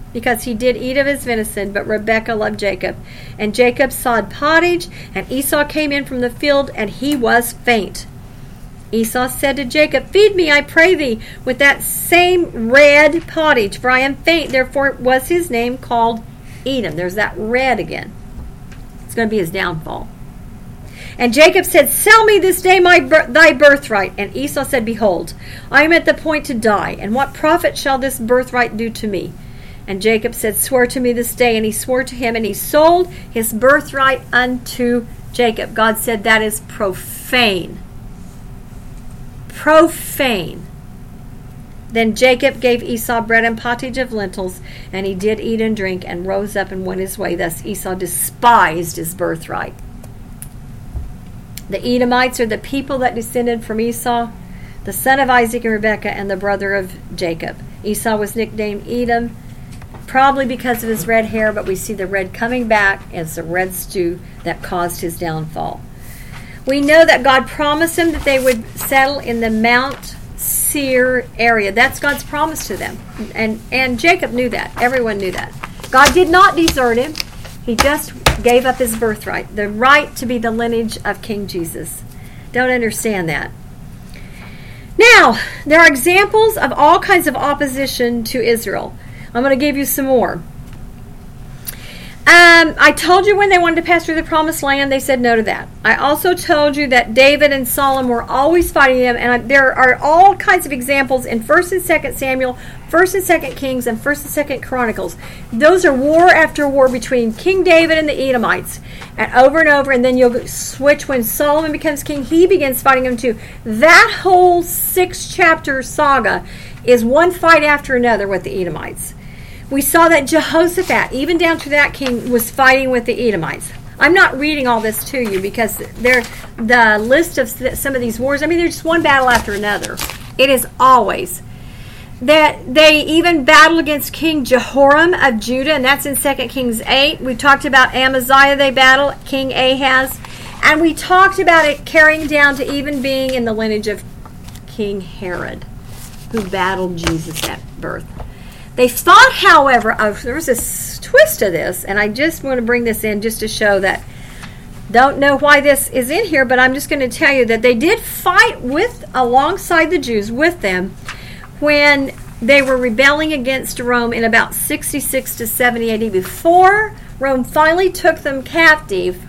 because he did eat of his venison, but Rebekah loved Jacob. And Jacob sawed pottage, and Esau came in from the field, and he was faint. Esau said to Jacob, Feed me, I pray thee, with that same red pottage, for I am faint. Therefore was his name called Edom. There's that red again. It's going to be his downfall. And Jacob said, Sell me this day my thy birthright. And Esau said, Behold, I am at the point to die, and what profit shall this birthright do to me? And Jacob said, Swear to me this day. And he swore to him, and he sold his birthright unto Jacob. God said that is profane. Profane. Then Jacob gave Esau bread and pottage of lentils, and he did eat and drink, and rose up and went his way. Thus Esau despised his birthright. The Edomites are the people that descended from Esau, the son of Isaac and Rebekah, and the brother of Jacob. Esau was nicknamed Edom, probably because of his red hair, but we see the red coming back as the red stew that caused his downfall. We know that God promised him that they would settle in the Mount Seir area. That's God's promise to them. And, and Jacob knew that. Everyone knew that. God did not desert him. He just gave up his birthright, the right to be the lineage of King Jesus. Don't understand that. Now, there are examples of all kinds of opposition to Israel. I'm going to give you some more. Um, I told you when they wanted to pass through the promised land, they said no to that. I also told you that David and Solomon were always fighting them, and I, there are all kinds of examples in First and Second Samuel, First and Second Kings, and First and Second Chronicles. Those are war after war between King David and the Edomites, and over and over, and then you'll switch when Solomon becomes king. He begins fighting them too. That whole six-chapter saga is one fight after another with the Edomites. We saw that Jehoshaphat, even down to that king, was fighting with the Edomites. I'm not reading all this to you because they're, the list of some of these wars, I mean, they're just one battle after another. It is always. That they even battled against King Jehoram of Judah, and that's in Second Kings eight. We talked about Amaziah, they battled, King Ahaz. And we talked about it carrying down to even being in the lineage of King Herod, who battled Jesus at birth. They thought, however, of, there was this twist to this, and I just want to bring this in just to show that, don't know why this is in here, but I'm just going to tell you that they did fight with, alongside the Jews, with them, when they were rebelling against Rome in about sixty-six to seventy A D. Before Rome finally took them captive,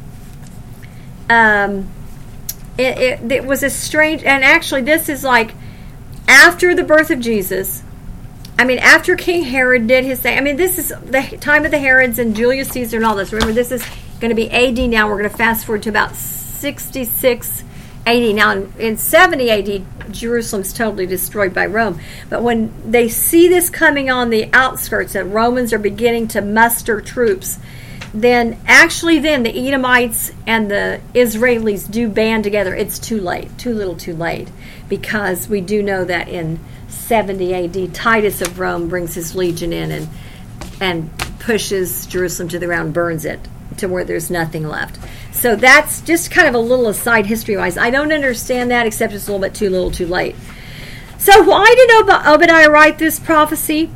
um, it, it, it was a strange, and actually this is like after the birth of Jesus. I mean, after King Herod did his thing. I mean, this is the time of the Herods and Julius Caesar and all this. Remember, this is going to be A D now. We're going to fast forward to about sixty-six A D. Now, in, in seventy A D, Jerusalem's totally destroyed by Rome. But when they see this coming on the outskirts, that Romans are beginning to muster troops, then actually then the Edomites and the Israelis do band together. It's too late, too little too late, because we do know that in seventy A D, Titus of Rome brings his legion in and and pushes Jerusalem to the ground, burns it to where there's nothing left. So that's just kind of a little aside history-wise. I don't understand that, except it's a little bit too little too late. So why did Ob- Obadiah write this prophecy?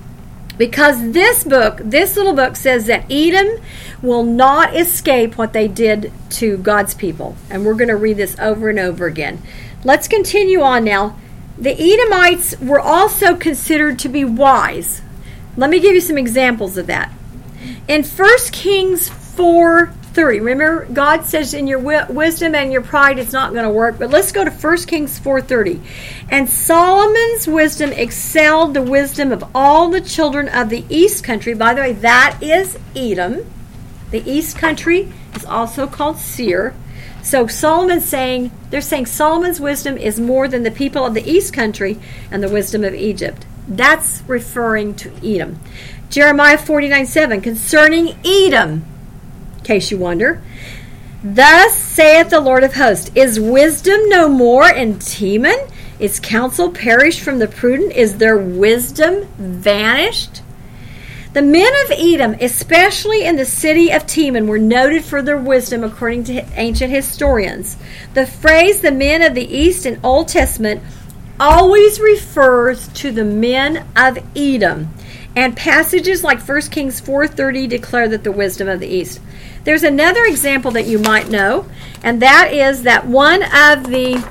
Because this book, this little book, says that Edom will not escape what they did to God's people. And we're going to read this over and over again. Let's continue on now. The Edomites were also considered to be wise. Let me give you some examples of that. In First Kings four thirty, remember, God says in your wi- wisdom and your pride it's not going to work. But let's go to First Kings four thirty. And Solomon's wisdom excelled the wisdom of all the children of the east country. By the way, that is Edom. The east country is also called Seir. So Solomon's saying, they're saying Solomon's wisdom is more than the people of the east country and the wisdom of Egypt. That's referring to Edom. Jeremiah forty-nine seven, concerning Edom, in case you wonder, thus saith the Lord of hosts, is wisdom no more in Teman? Is counsel perished from the prudent? Is their wisdom vanished? The men of Edom, especially in the city of Teman, were noted for their wisdom according to ancient historians. The phrase the men of the East in Old Testament always refers to the men of Edom, And passages like First Kings four thirty declare that the wisdom of the East. There's another example that you might know, and that is that one of the,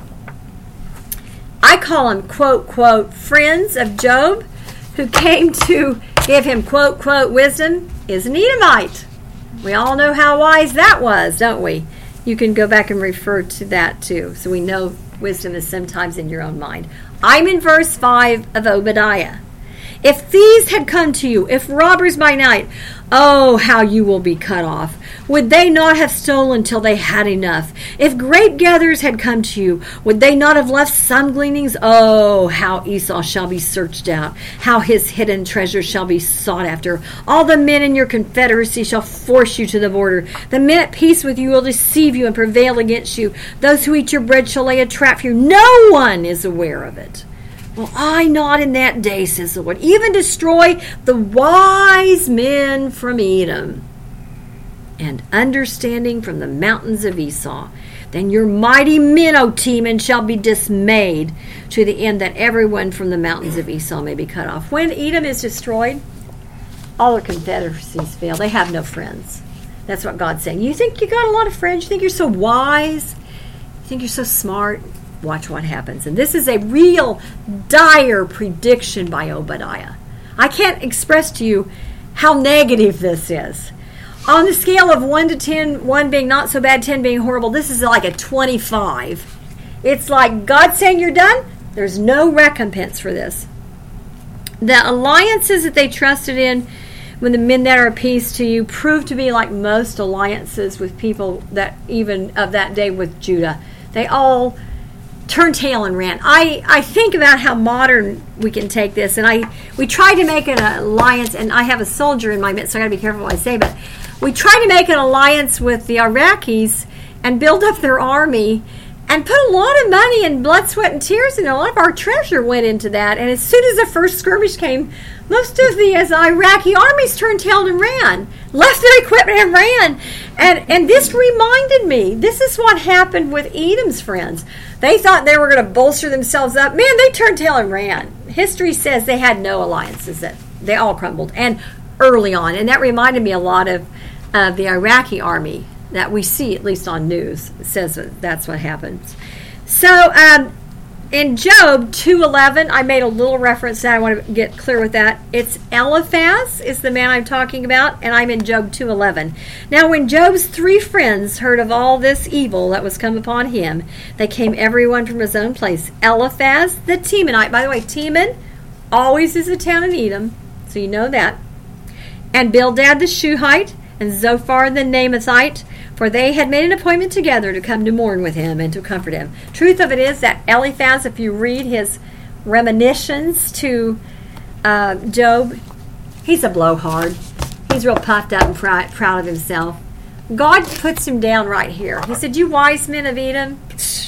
I call them, quote, quote, friends of Job, who came to give him, quote, quote, wisdom, is an Edomite. We all know how wise that was, don't we? You can go back and refer to that too, so we know wisdom is sometimes in your own mind. I'm in verse five of Obadiah. If thieves had come to you, if robbers by night, oh, how you will be cut off. Would they not have stolen till they had enough? If grape gatherers had come to you, would they not have left some gleanings? Oh, how Esau shall be searched out, how his hidden treasure shall be sought after. All the men in your confederacy shall force you to the border. The men at peace with you will deceive you and prevail against you. Those who eat your bread shall lay a trap for you. No one is aware of it. Will I not in that day, says the Lord, even destroy the wise men from Edom and understanding from the mountains of Esau? Then your mighty men, O Teman, shall be dismayed to the end that everyone from the mountains of Esau may be cut off. When Edom is destroyed, all their confederacies fail. They have no friends. That's what God's saying. You think you got a lot of friends? You think you're so wise? You think you're so smart? Watch what happens. And this is a real dire prediction by Obadiah. I can't express to you how negative this is. On the scale of one to ten, one being not so bad, ten being horrible, this is like a twenty-five. It's like God saying you're done. There's no recompense for this. The alliances that they trusted in when the men that are at peace to you proved to be like most alliances with people that even of that day with Judah. They all turned tail and ran. I, I think about how modern we can take this, and I we tried to make an alliance, and I have a soldier in my midst, so I got to be careful what I say, but we tried to make an alliance with the Iraqis and build up their army and put a lot of money and blood, sweat, and tears, and a lot of our treasure went into that. And as soon as the first skirmish came, most of the as Iraqi armies turned tail and ran, left their equipment and ran. And and this reminded me, this is what happened with Edom's friends. They thought they were going to bolster themselves up. Man, they turned tail and ran. History says they had no alliances. That they all crumbled, and early on. And that reminded me a lot of uh, the Iraqi army that we see, at least on news. It says that that's what happens. So um, in Job two eleven, I made a little reference that I want to get clear with that. It's Eliphaz is the man I'm talking about, and I'm in Job two eleven. Now when Job's three friends heard of all this evil that was come upon him, they came everyone from his own place. Eliphaz the Temanite, by the way, Teman always is a town in Edom, so you know that. And Bildad the Shuhite, and Zophar the Naamathite, for they had made an appointment together to come to mourn with him and to comfort him. Truth of it is that Eliphaz, if you read his reminiscence to uh, Job, he's a blowhard. He's real puffed up and pr- proud of himself. God puts him down right here. He said, you wise men of Edom.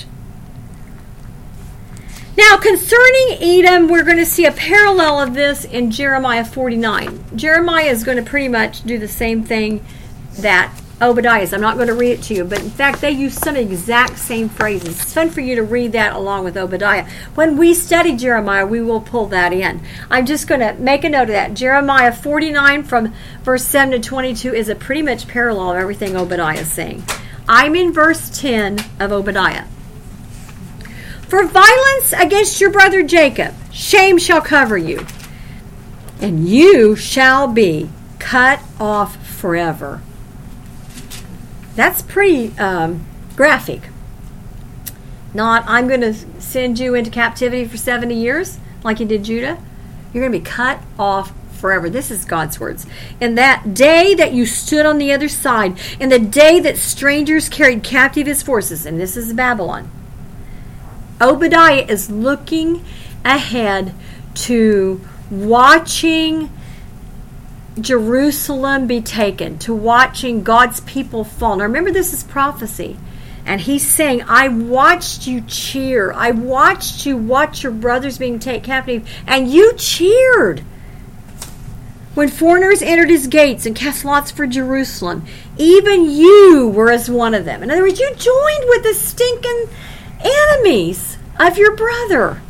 Now, concerning Edom, we're going to see a parallel of this in Jeremiah forty-nine. Jeremiah is going to pretty much do the same thing that Obadiah is. I'm not going to read it to you, but in fact, they use some exact same phrases. It's fun for you to read that along with Obadiah. When we study Jeremiah, we will pull that in. I'm just going to make a note of that. Jeremiah forty-nine from verse seven to twenty-two is a pretty much parallel of everything Obadiah is saying. I'm in verse ten of Obadiah. For violence against your brother Jacob, shame shall cover you, and you shall be cut off forever. That's pretty um, graphic. Not, I'm going to send you into captivity for seventy years, like he did Judah. You're going to be cut off forever. This is God's words. In that day that you stood on the other side, in the day that strangers carried captive his forces, and this is Babylon, Obadiah is looking ahead to watching Jerusalem be taken, to watching God's people fall. Now remember, this is prophecy. And he's saying, I watched you cheer. I watched you watch your brothers being taken captive, and you cheered. When foreigners entered his gates and cast lots for Jerusalem, even you were as one of them. In other words, you joined with the stinking enemies of your brother.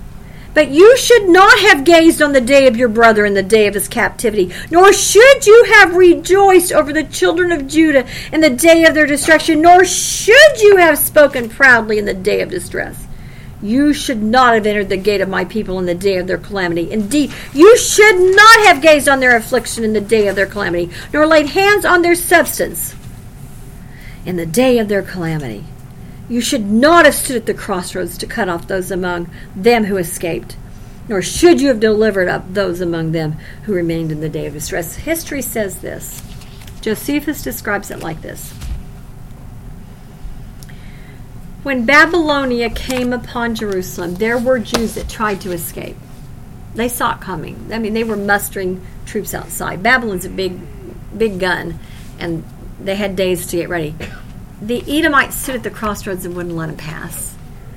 But you should not have gazed on the day of your brother in the day of his captivity, nor should you have rejoiced over the children of Judah in the day of their destruction, nor should you have spoken proudly in the day of distress. You should not have entered the gate of my people in the day of their calamity. Indeed, you should not have gazed on their affliction in the day of their calamity, nor laid hands on their substance in the day of their calamity. You should not have stood at the crossroads to cut off those among them who escaped, nor should you have delivered up those among them who remained in the day of distress. History says this. Josephus describes it like this. When Babylonia came upon Jerusalem, there were Jews that tried to escape. They saw it coming. I mean, they were mustering troops outside. Babylon's a big, big gun, and they had days to get ready. The Edomites stood at the crossroads and wouldn't let them pass.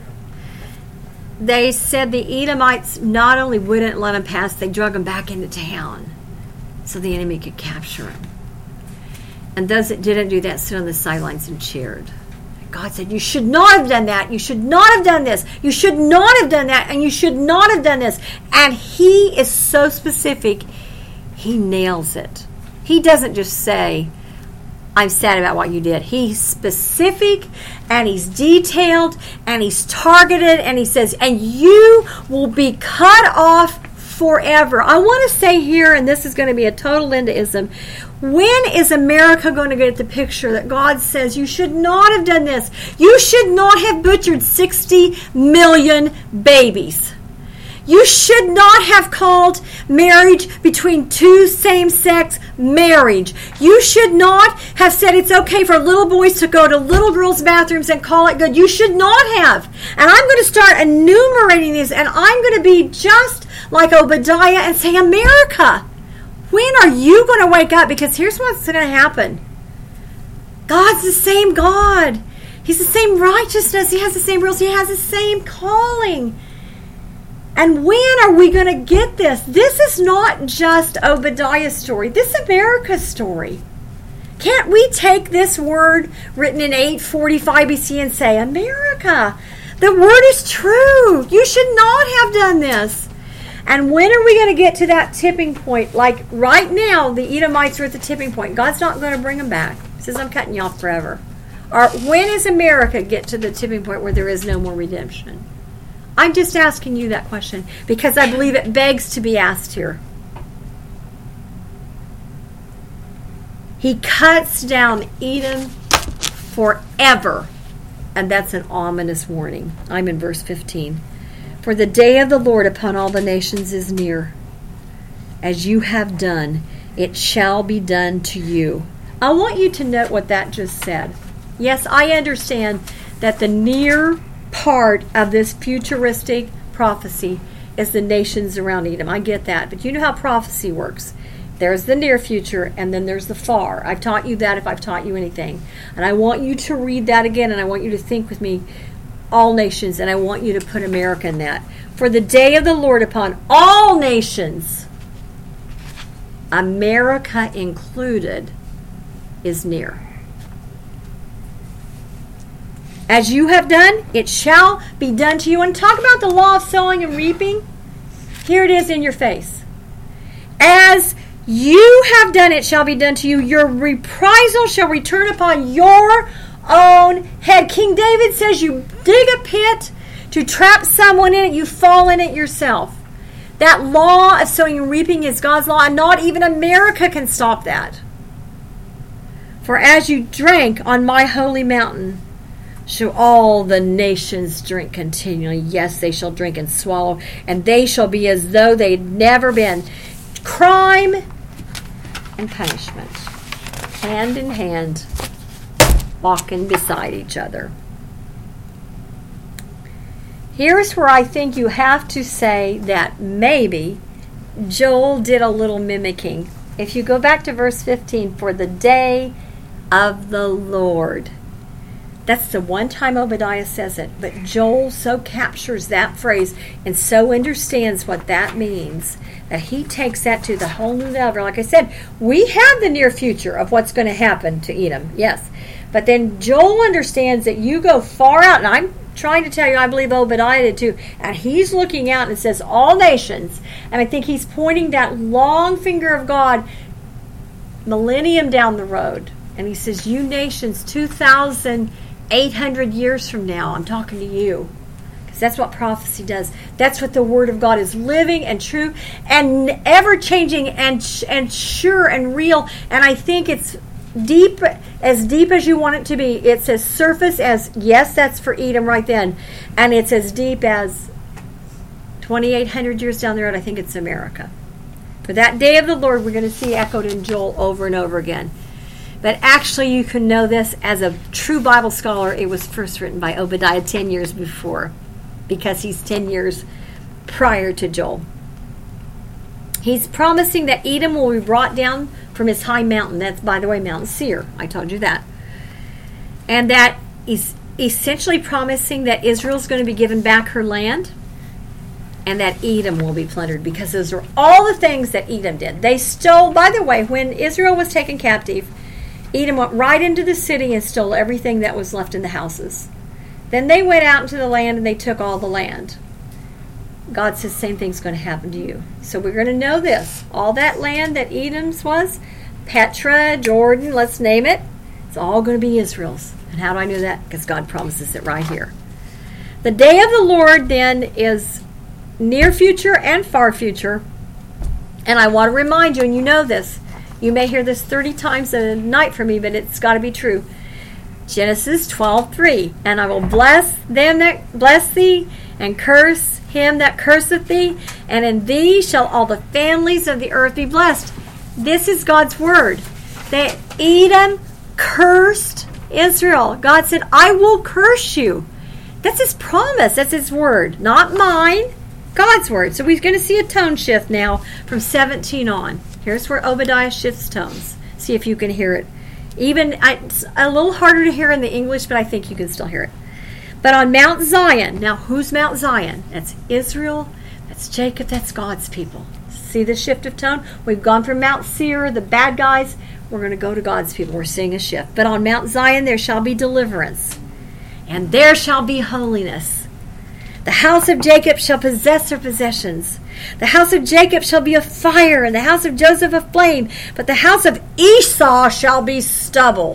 They said the Edomites not only wouldn't let them pass, they drug them back into town so the enemy could capture them. And those that didn't do that stood on the sidelines and cheered. God said, you should not have done that. You should not have done this. You should not have done that. And you should not have done this. And he is so specific. He nails it. He doesn't just say, I'm sad about what you did. He's specific, and he's detailed, and he's targeted, and he says, and you will be cut off forever. I want to say here, and this is going to be a total Lindaism, when is America going to get the picture that God says, you should not have done this. You should not have butchered sixty million babies. You should not have called marriage between two same-sex marriage. You should not have said it's okay for little boys to go to little girls' bathrooms and call it good. You should not have. And I'm going to start enumerating these, and I'm going to be just like Obadiah and say, America, when are you going to wake up? Because here's what's going to happen. God's the same God. He's the same righteousness. He has the same rules. He has the same calling. And when are we going to get this? This is not just Obadiah's story. This is America's story. Can't we take this word written in eight forty-five B C and say, America, the word is true. You should not have done this. And when are we going to get to that tipping point? Like right now, the Edomites are at the tipping point. God's not going to bring them back. He says, I'm cutting you off forever. Or when does America get to the tipping point where there is no more redemption? I'm just asking you that question because I believe it begs to be asked here. He cuts down Edom forever. And that's an ominous warning. I'm in verse fifteen. For the day of the Lord upon all the nations is near. As you have done, it shall be done to you. I want you to note what that just said. Yes, I understand that the near part of this futuristic prophecy is the nations around Edom. I get that. But you know how prophecy works. There's the near future, and then there's the far. I've taught you that if I've taught you anything. And I want you to read that again, and I want you to think with me, all nations, and I want you to put America in that. For the day of the Lord upon all nations, America included, is near. As you have done, it shall be done to you. And talk about the law of sowing and reaping. Here it is in your face. As you have done, it shall be done to you. Your reprisal shall return upon your own head. King David says you dig a pit to trap someone in it, you fall in it yourself. That law of sowing and reaping is God's law, and not even America can stop that. For as you drank on my holy mountain, shall all the nations drink continually. Yes, they shall drink and swallow, and they shall be as though they'd never been. Crime and punishment, hand in hand, walking beside each other. Here's where I think you have to say that maybe Joel did a little mimicking. If you go back to verse fifteen, for the day of the Lord. That's the one time Obadiah says it, but Joel so captures that phrase and so understands what that means that he takes that to the whole new level. Like I said, we have the near future of what's going to happen to Edom, yes. But then Joel understands that you go far out, and I'm trying to tell you, I believe Obadiah did too. And he's looking out and it says all nations. And I think he's pointing that long finger of God millennium down the road. And he says, you nations, two thousand eight hundred years from now, I'm talking to you. Because that's what prophecy does. That's what the Word of God is, living and true and ever-changing and, and sure and real. And I think it's deep, as deep as you want it to be. It's as surface as, yes, that's for Edom right then. And it's as deep as twenty-eight hundred years down the road, I think it's America. For that day of the Lord, we're going to see echoed in Joel over and over again. But actually, you can know this as a true Bible scholar. It was first written by Obadiah ten years before, because he's ten years prior to Joel. He's promising that Edom will be brought down from his high mountain. That's, by the way, Mount Seir. I told you that. And that he's essentially promising that Israel's going to be given back her land and that Edom will be plundered, because those are all the things that Edom did. They stole, by the way, when Israel was taken captive, Edom went right into the city and stole everything that was left in the houses. Then they went out into the land and they took all the land. God says the same thing's going to happen to you. So we're going to know this. All that land that Edom's was, Petra, Jordan, let's name it, it's all going to be Israel's. And how do I know that? Because God promises it right here. The day of the Lord then is near future and far future. And I want to remind you, and you know this, you may hear this thirty times a night from me, but it's got to be true. Genesis twelve three. And I will bless them that bless thee, and curse him that curseth thee, and in thee shall all the families of the earth be blessed. This is God's word. That Edom cursed Israel. God said, I will curse you. That's his promise. That's his word. Not mine. God's word. So we're going to see a tone shift now from seventeen on. Here's where Obadiah shifts tones. See if you can hear it. Even I, it's a little harder to hear in the English, but I think you can still hear it. But on Mount Zion, now who's Mount Zion? That's Israel, that's Jacob, that's God's people. See the shift of tone? We've gone from Mount Seir, the bad guys, we're going to go to God's people. We're seeing a shift. But on Mount Zion there shall be deliverance, and there shall be holiness. The house of Jacob shall possess their possessions. The house of Jacob shall be a fire, and the house of Joseph a flame, but the house of Esau shall be stubble.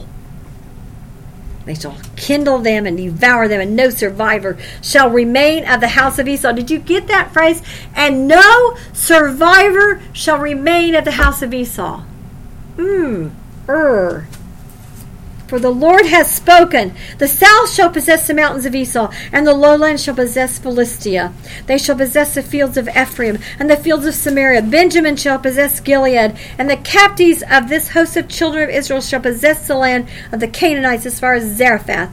They shall kindle them and devour them, and no survivor shall remain of the house of Esau. Did you get that phrase? And no survivor shall remain of the house of Esau. Hmm. Er. For the Lord has spoken. The south shall possess the mountains of Esau, and the lowlands shall possess Philistia. They shall possess the fields of Ephraim, and the fields of Samaria. Benjamin shall possess Gilead, and the captives of this host of children of Israel shall possess the land of the Canaanites as far as Zarephath.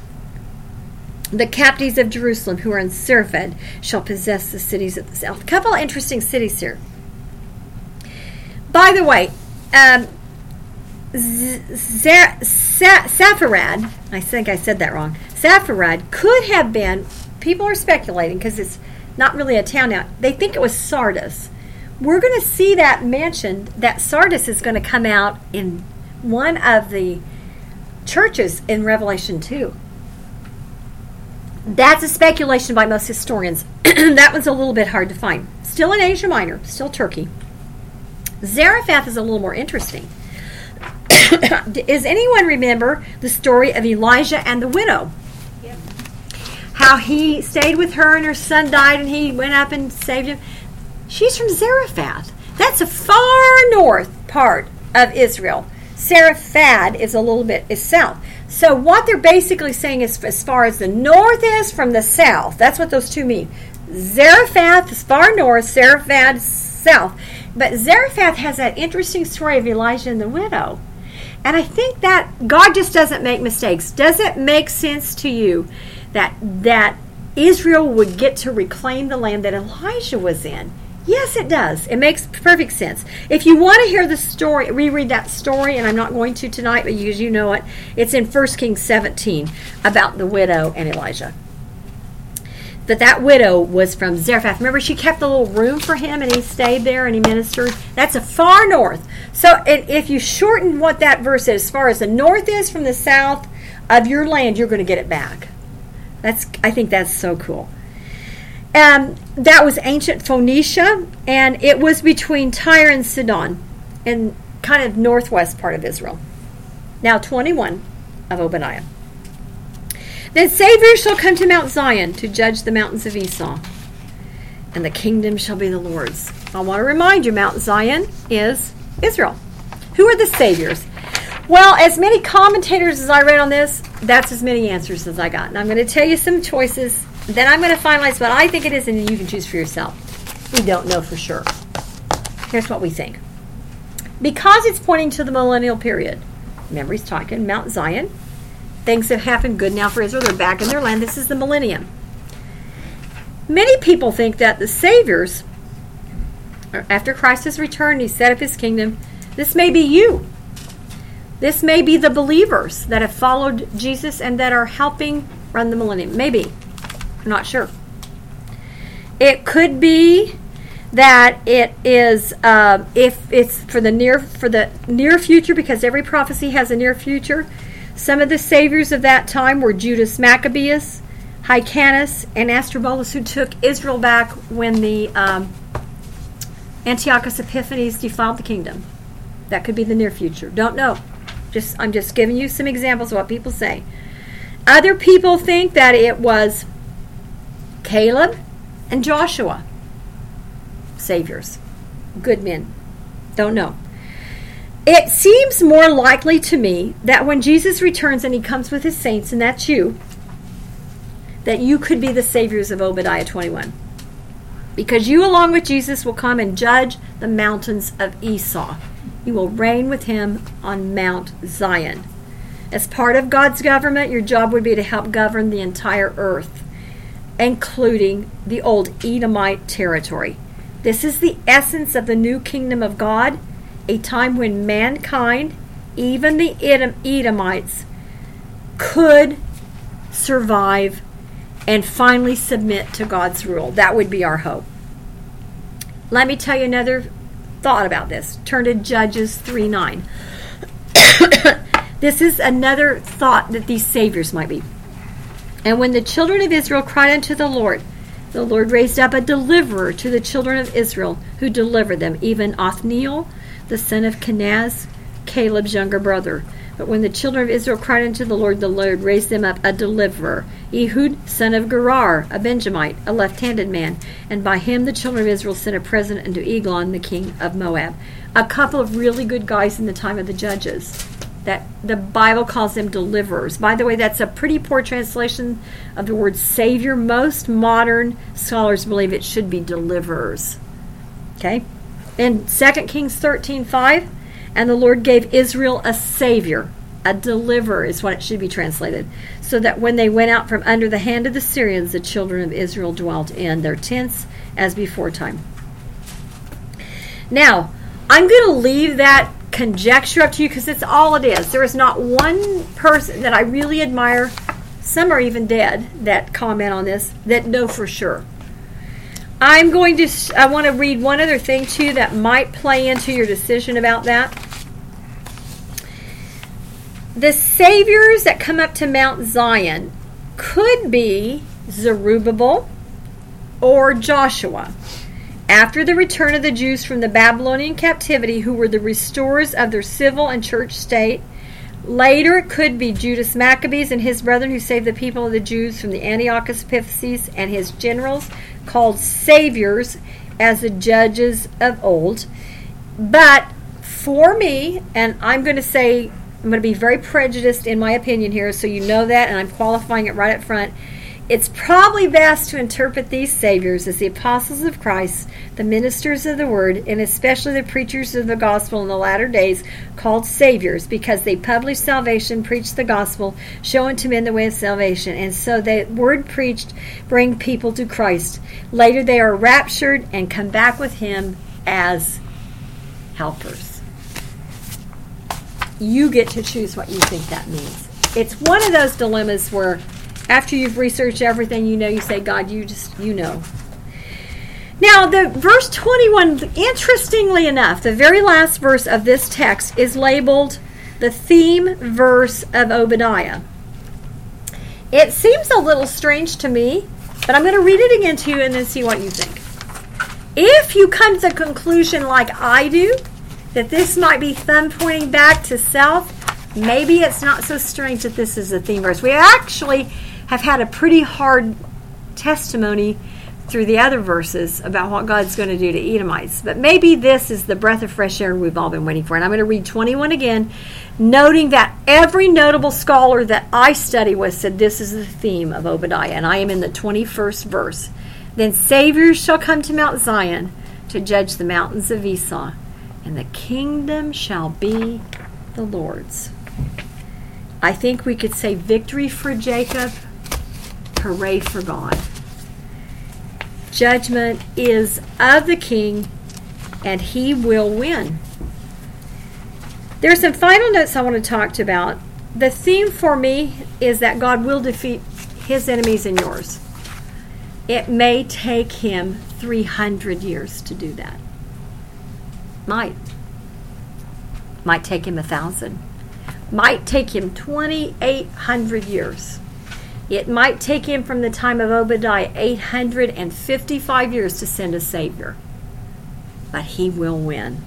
The captives of Jerusalem, who are in Seraphed, shall possess the cities of the south. A couple of interesting cities here. By the way, um, Sepharad, I think I said that wrong. Sepharad could have been, people are speculating because it's not really a town now. They think it was Sardis. We're going to see that mentioned, that Sardis is going to come out in one of the churches in Revelation two. That's a speculation by most historians. That one's a little bit hard to find. Still in Asia Minor, still Turkey. Zarephath is a little more interesting. Does anyone remember the story of Elijah and the widow? Yep. How he stayed with her and her son died and he went up and saved him. She's from Zarephath. That's a far north part of Israel. Zarephath is a little bit is south. So what they're basically saying is, as far as the north is from the south, that's what those two mean. Zarephath is far north, Zarephath is south. But Zarephath has that interesting story of Elijah and the widow. And I think that God just doesn't make mistakes. Does it make sense to you that that Israel would get to reclaim the land that Elijah was in? Yes, it does. It makes perfect sense. If you want to hear the story, reread that story, and I'm not going to tonight, but you, you know it. It's in First Kings seventeen about the widow and Elijah. That that widow was from Zarephath. Remember, she kept a little room for him, and he stayed there, and he ministered. That's a far north. So if you shorten what that verse is, as far as the north is from the south of your land, you're going to get it back. That's I think that's so cool. And that was ancient Phoenicia, and it was between Tyre and Sidon, in kind of northwest part of Israel. Now twenty-one of Obadiah. Then Savior shall come to Mount Zion to judge the mountains of Esau, and the kingdom shall be the Lord's. I want to remind you, Mount Zion is Israel. Who are the saviors? Well, as many commentators as I read on this, that's as many answers as I got. And I'm going to tell you some choices. Then I'm going to finalize what I think it is, and then you can choose for yourself. We don't know for sure. Here's what we think. Because it's pointing to the millennial period. Remember, he's talking Mount Zion. Things have happened good now for Israel. They're back in their land. This is the millennium. Many people think that the saviors, after Christ has returned, he set up his kingdom, this may be you. This may be the believers that have followed Jesus and that are helping run the millennium. Maybe. I'm not sure. It could be that it is, uh, if it's for the near for the near future, because every prophecy has a near future. Some of the saviors of that time were Judas Maccabeus, Hyrcanus, and Aristobulus, who took Israel back when the um, Antiochus Epiphanes defiled the kingdom. That could be the near future. Don't know. Just I'm just giving you some examples of what people say. Other people think that it was Caleb and Joshua, saviors, good men. Don't know. It seems more likely to me that when Jesus returns and he comes with his saints, and that's you, that you could be the saviors of Obadiah twenty-one. Because you, along with Jesus, will come and judge the mountains of Esau. You will reign with him on Mount Zion. As part of God's government, your job would be to help govern the entire earth, including the old Edomite territory. This is the essence of the new kingdom of God, a time when mankind, even the Edom, Edomites, could survive and finally submit to God's rule. That would be our hope. Let me tell you another thought about this. Turn to Judges three nine. This is another thought that these saviors might be. And when the children of Israel cried unto the Lord, the Lord raised up a deliverer to the children of Israel, who delivered them, even Othniel, the son of Kenaz, Caleb's younger brother. But when the children of Israel cried unto the Lord, the Lord raised them up a deliverer, Ehud, son of Gerar, a Benjamite, a left-handed man. And by him the children of Israel sent a present unto Eglon, the king of Moab. A couple of really good guys in the time of the judges. That the Bible calls them deliverers. By the way, that's a pretty poor translation of the word savior. Most modern scholars believe it should be deliverers. Okay? In Second Kings thirteen five, and the Lord gave Israel a savior, a deliverer is what it should be translated, so that when they went out from under the hand of the Syrians, the children of Israel dwelt in their tents as before time. Now, I'm going to leave that conjecture up to you because it's all it is. There is not one person that I really admire, some are even dead, that comment on this, that know for sure. I'm going to, I want to read one other thing to you that might play into your decision about that. The saviors that come up to Mount Zion could be Zerubbabel or Joshua. After the return of the Jews from the Babylonian captivity, who were the restorers of their civil and church state. Later, it could be Judas Maccabees and his brethren who saved the people of the Jews from the Antiochus Epiphanes and his generals, called saviors as the judges of old. But for me, and I'm going to say, I'm going to be very prejudiced in my opinion here, so you know that, and I'm qualifying it right up front. It's probably best to interpret these saviors as the apostles of Christ, the ministers of the word, and especially the preachers of the gospel in the latter days, called saviors, because they publish salvation, preach the gospel, show unto men the way of salvation, and so the word preached bring people to Christ. Later they are raptured and come back with him as helpers. You get to choose what you think that means. It's one of those dilemmas where after you've researched everything, you know, you say, God, you just, you know. Now, the verse twenty-one, interestingly enough, the very last verse of this text is labeled the theme verse of Obadiah. It seems a little strange to me, but I'm going to read it again to you and then see what you think. If you come to the conclusion like I do, that this might be thumb pointing back to self, maybe it's not so strange that this is a theme verse. We actually have had a pretty hard testimony through the other verses about what God's going to do to Edomites. But maybe this is the breath of fresh air we've all been waiting for. And I'm going to read twenty-one again, noting that every notable scholar that I study with said this is the theme of Obadiah. And I am in the twenty-first verse. Then saviors shall come to Mount Zion to judge the mountains of Esau, and the kingdom shall be the Lord's. I think we could say victory for Jacob, hooray for God. Judgment is of the king, and he will win. There are some final notes I want to talk to about. The theme for me is that God will defeat his enemies and yours. It may take him three hundred years to do that. Might. Might take him a thousand. Might take him twenty-eight hundred years. It might take him from the time of Obadiah eight hundred fifty-five years to send a Savior. But he will win.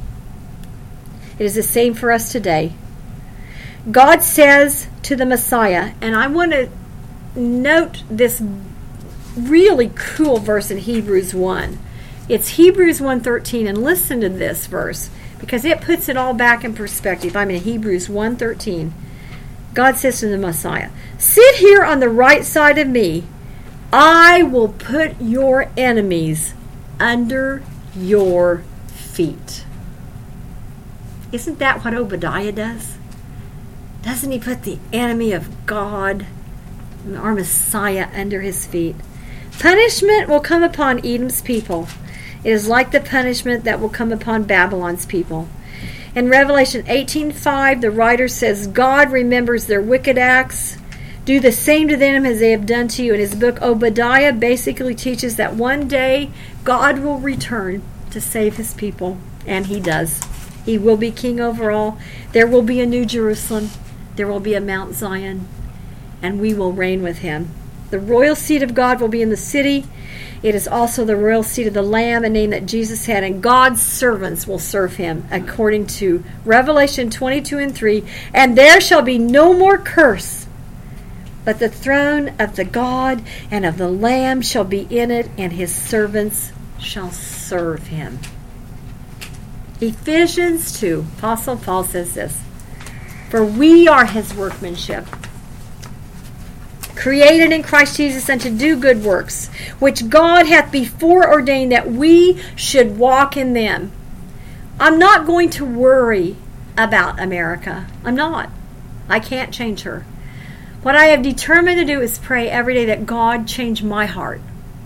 It is the same for us today. God says to the Messiah, and I want to note this really cool verse in Hebrews one. It's Hebrews one thirteen, and listen to this verse because it puts it all back in perspective. I'm in Hebrews one thirteen. God says to the Messiah, sit here on the right side of me. I will put your enemies under your feet. Isn't that what Obadiah does? Doesn't he put the enemy of God, our Messiah, under his feet? Punishment will come upon Edom's people. It is like the punishment that will come upon Babylon's people. In Revelation eighteen five, the writer says, God remembers their wicked acts. Do the same to them as they have done to you. In his book, Obadiah basically teaches that one day God will return to save his people. And he does. He will be king over all. There will be a new Jerusalem. There will be a Mount Zion. And we will reign with him. The royal seat of God will be in the city. It is also the royal seat of the Lamb, a name that Jesus had, and God's servants will serve him, according to Revelation twenty-two and three. And there shall be no more curse, but the throne of the God and of the Lamb shall be in it, and his servants shall serve him. Ephesians two, Apostle Paul says this, for we are his workmanship, created in Christ Jesus unto do good works, which God hath before ordained that we should walk in them. I'm not going to worry about America. I'm not. I can't change her. What I have determined to do is pray every day that God change my heart.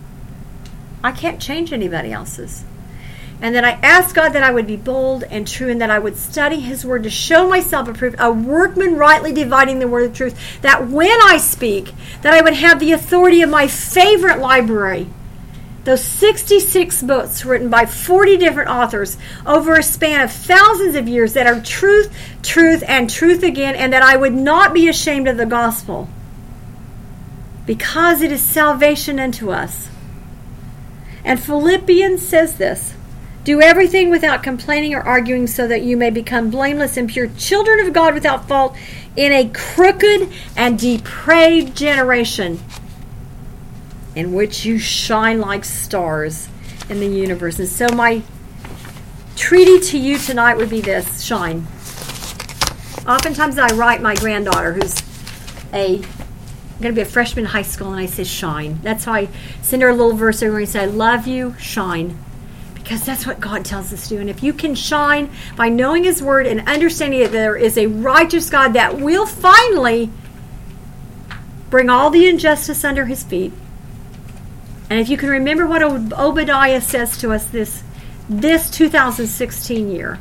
I can't change anybody else's. And that I ask God that I would be bold and true, and that I would study his word to show myself approved, a workman rightly dividing the word of truth, that when I speak, that I would have the authority of my favorite library, those sixty-six books written by forty different authors over a span of thousands of years that are truth, truth, and truth again, and that I would not be ashamed of the gospel, because it is salvation unto us. And Philippians says this, do everything without complaining or arguing, so that you may become blameless and pure children of God without fault in a crooked and depraved generation, in which you shine like stars in the universe. And so my treaty to you tonight would be this, shine. Oftentimes I write my granddaughter, who's a going to be a freshman in high school, and I say shine. That's how I send her a little verse every morning and say, I love you, shine. Because that's what God tells us to do. And if you can shine by knowing his word and understanding that there is a righteous God that will finally bring all the injustice under his feet. And if you can remember what Obadiah says to us this, this two thousand sixteen year,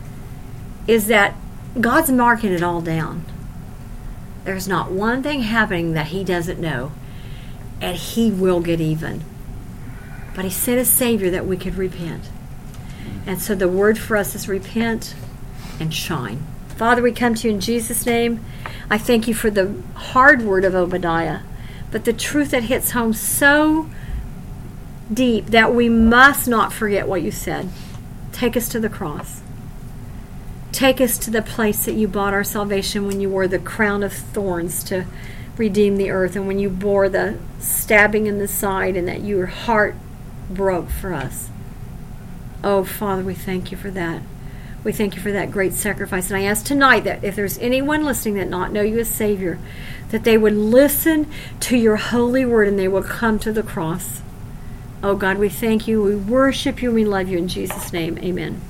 is that God's marking it all down. There's not one thing happening that he doesn't know. And he will get even. But he sent a Savior that we could repent. And so the word for us is repent and shine. Father, we come to you in Jesus' name. I thank you for the hard word of Obadiah. but the truth that hits home so deep that we must not forget what you said. Take us to the cross. Take us to the place that you bought our salvation when you wore the crown of thorns to redeem the earth, and when you bore the stabbing in the side, and that your heart broke for us. Oh, Father, we thank you for that. We thank you for that great sacrifice. And I ask tonight that if there's anyone listening that not know you as Savior, that they would listen to your holy word and they will come to the cross. Oh God, we thank you, we worship you, and we love you. In Jesus' name, amen.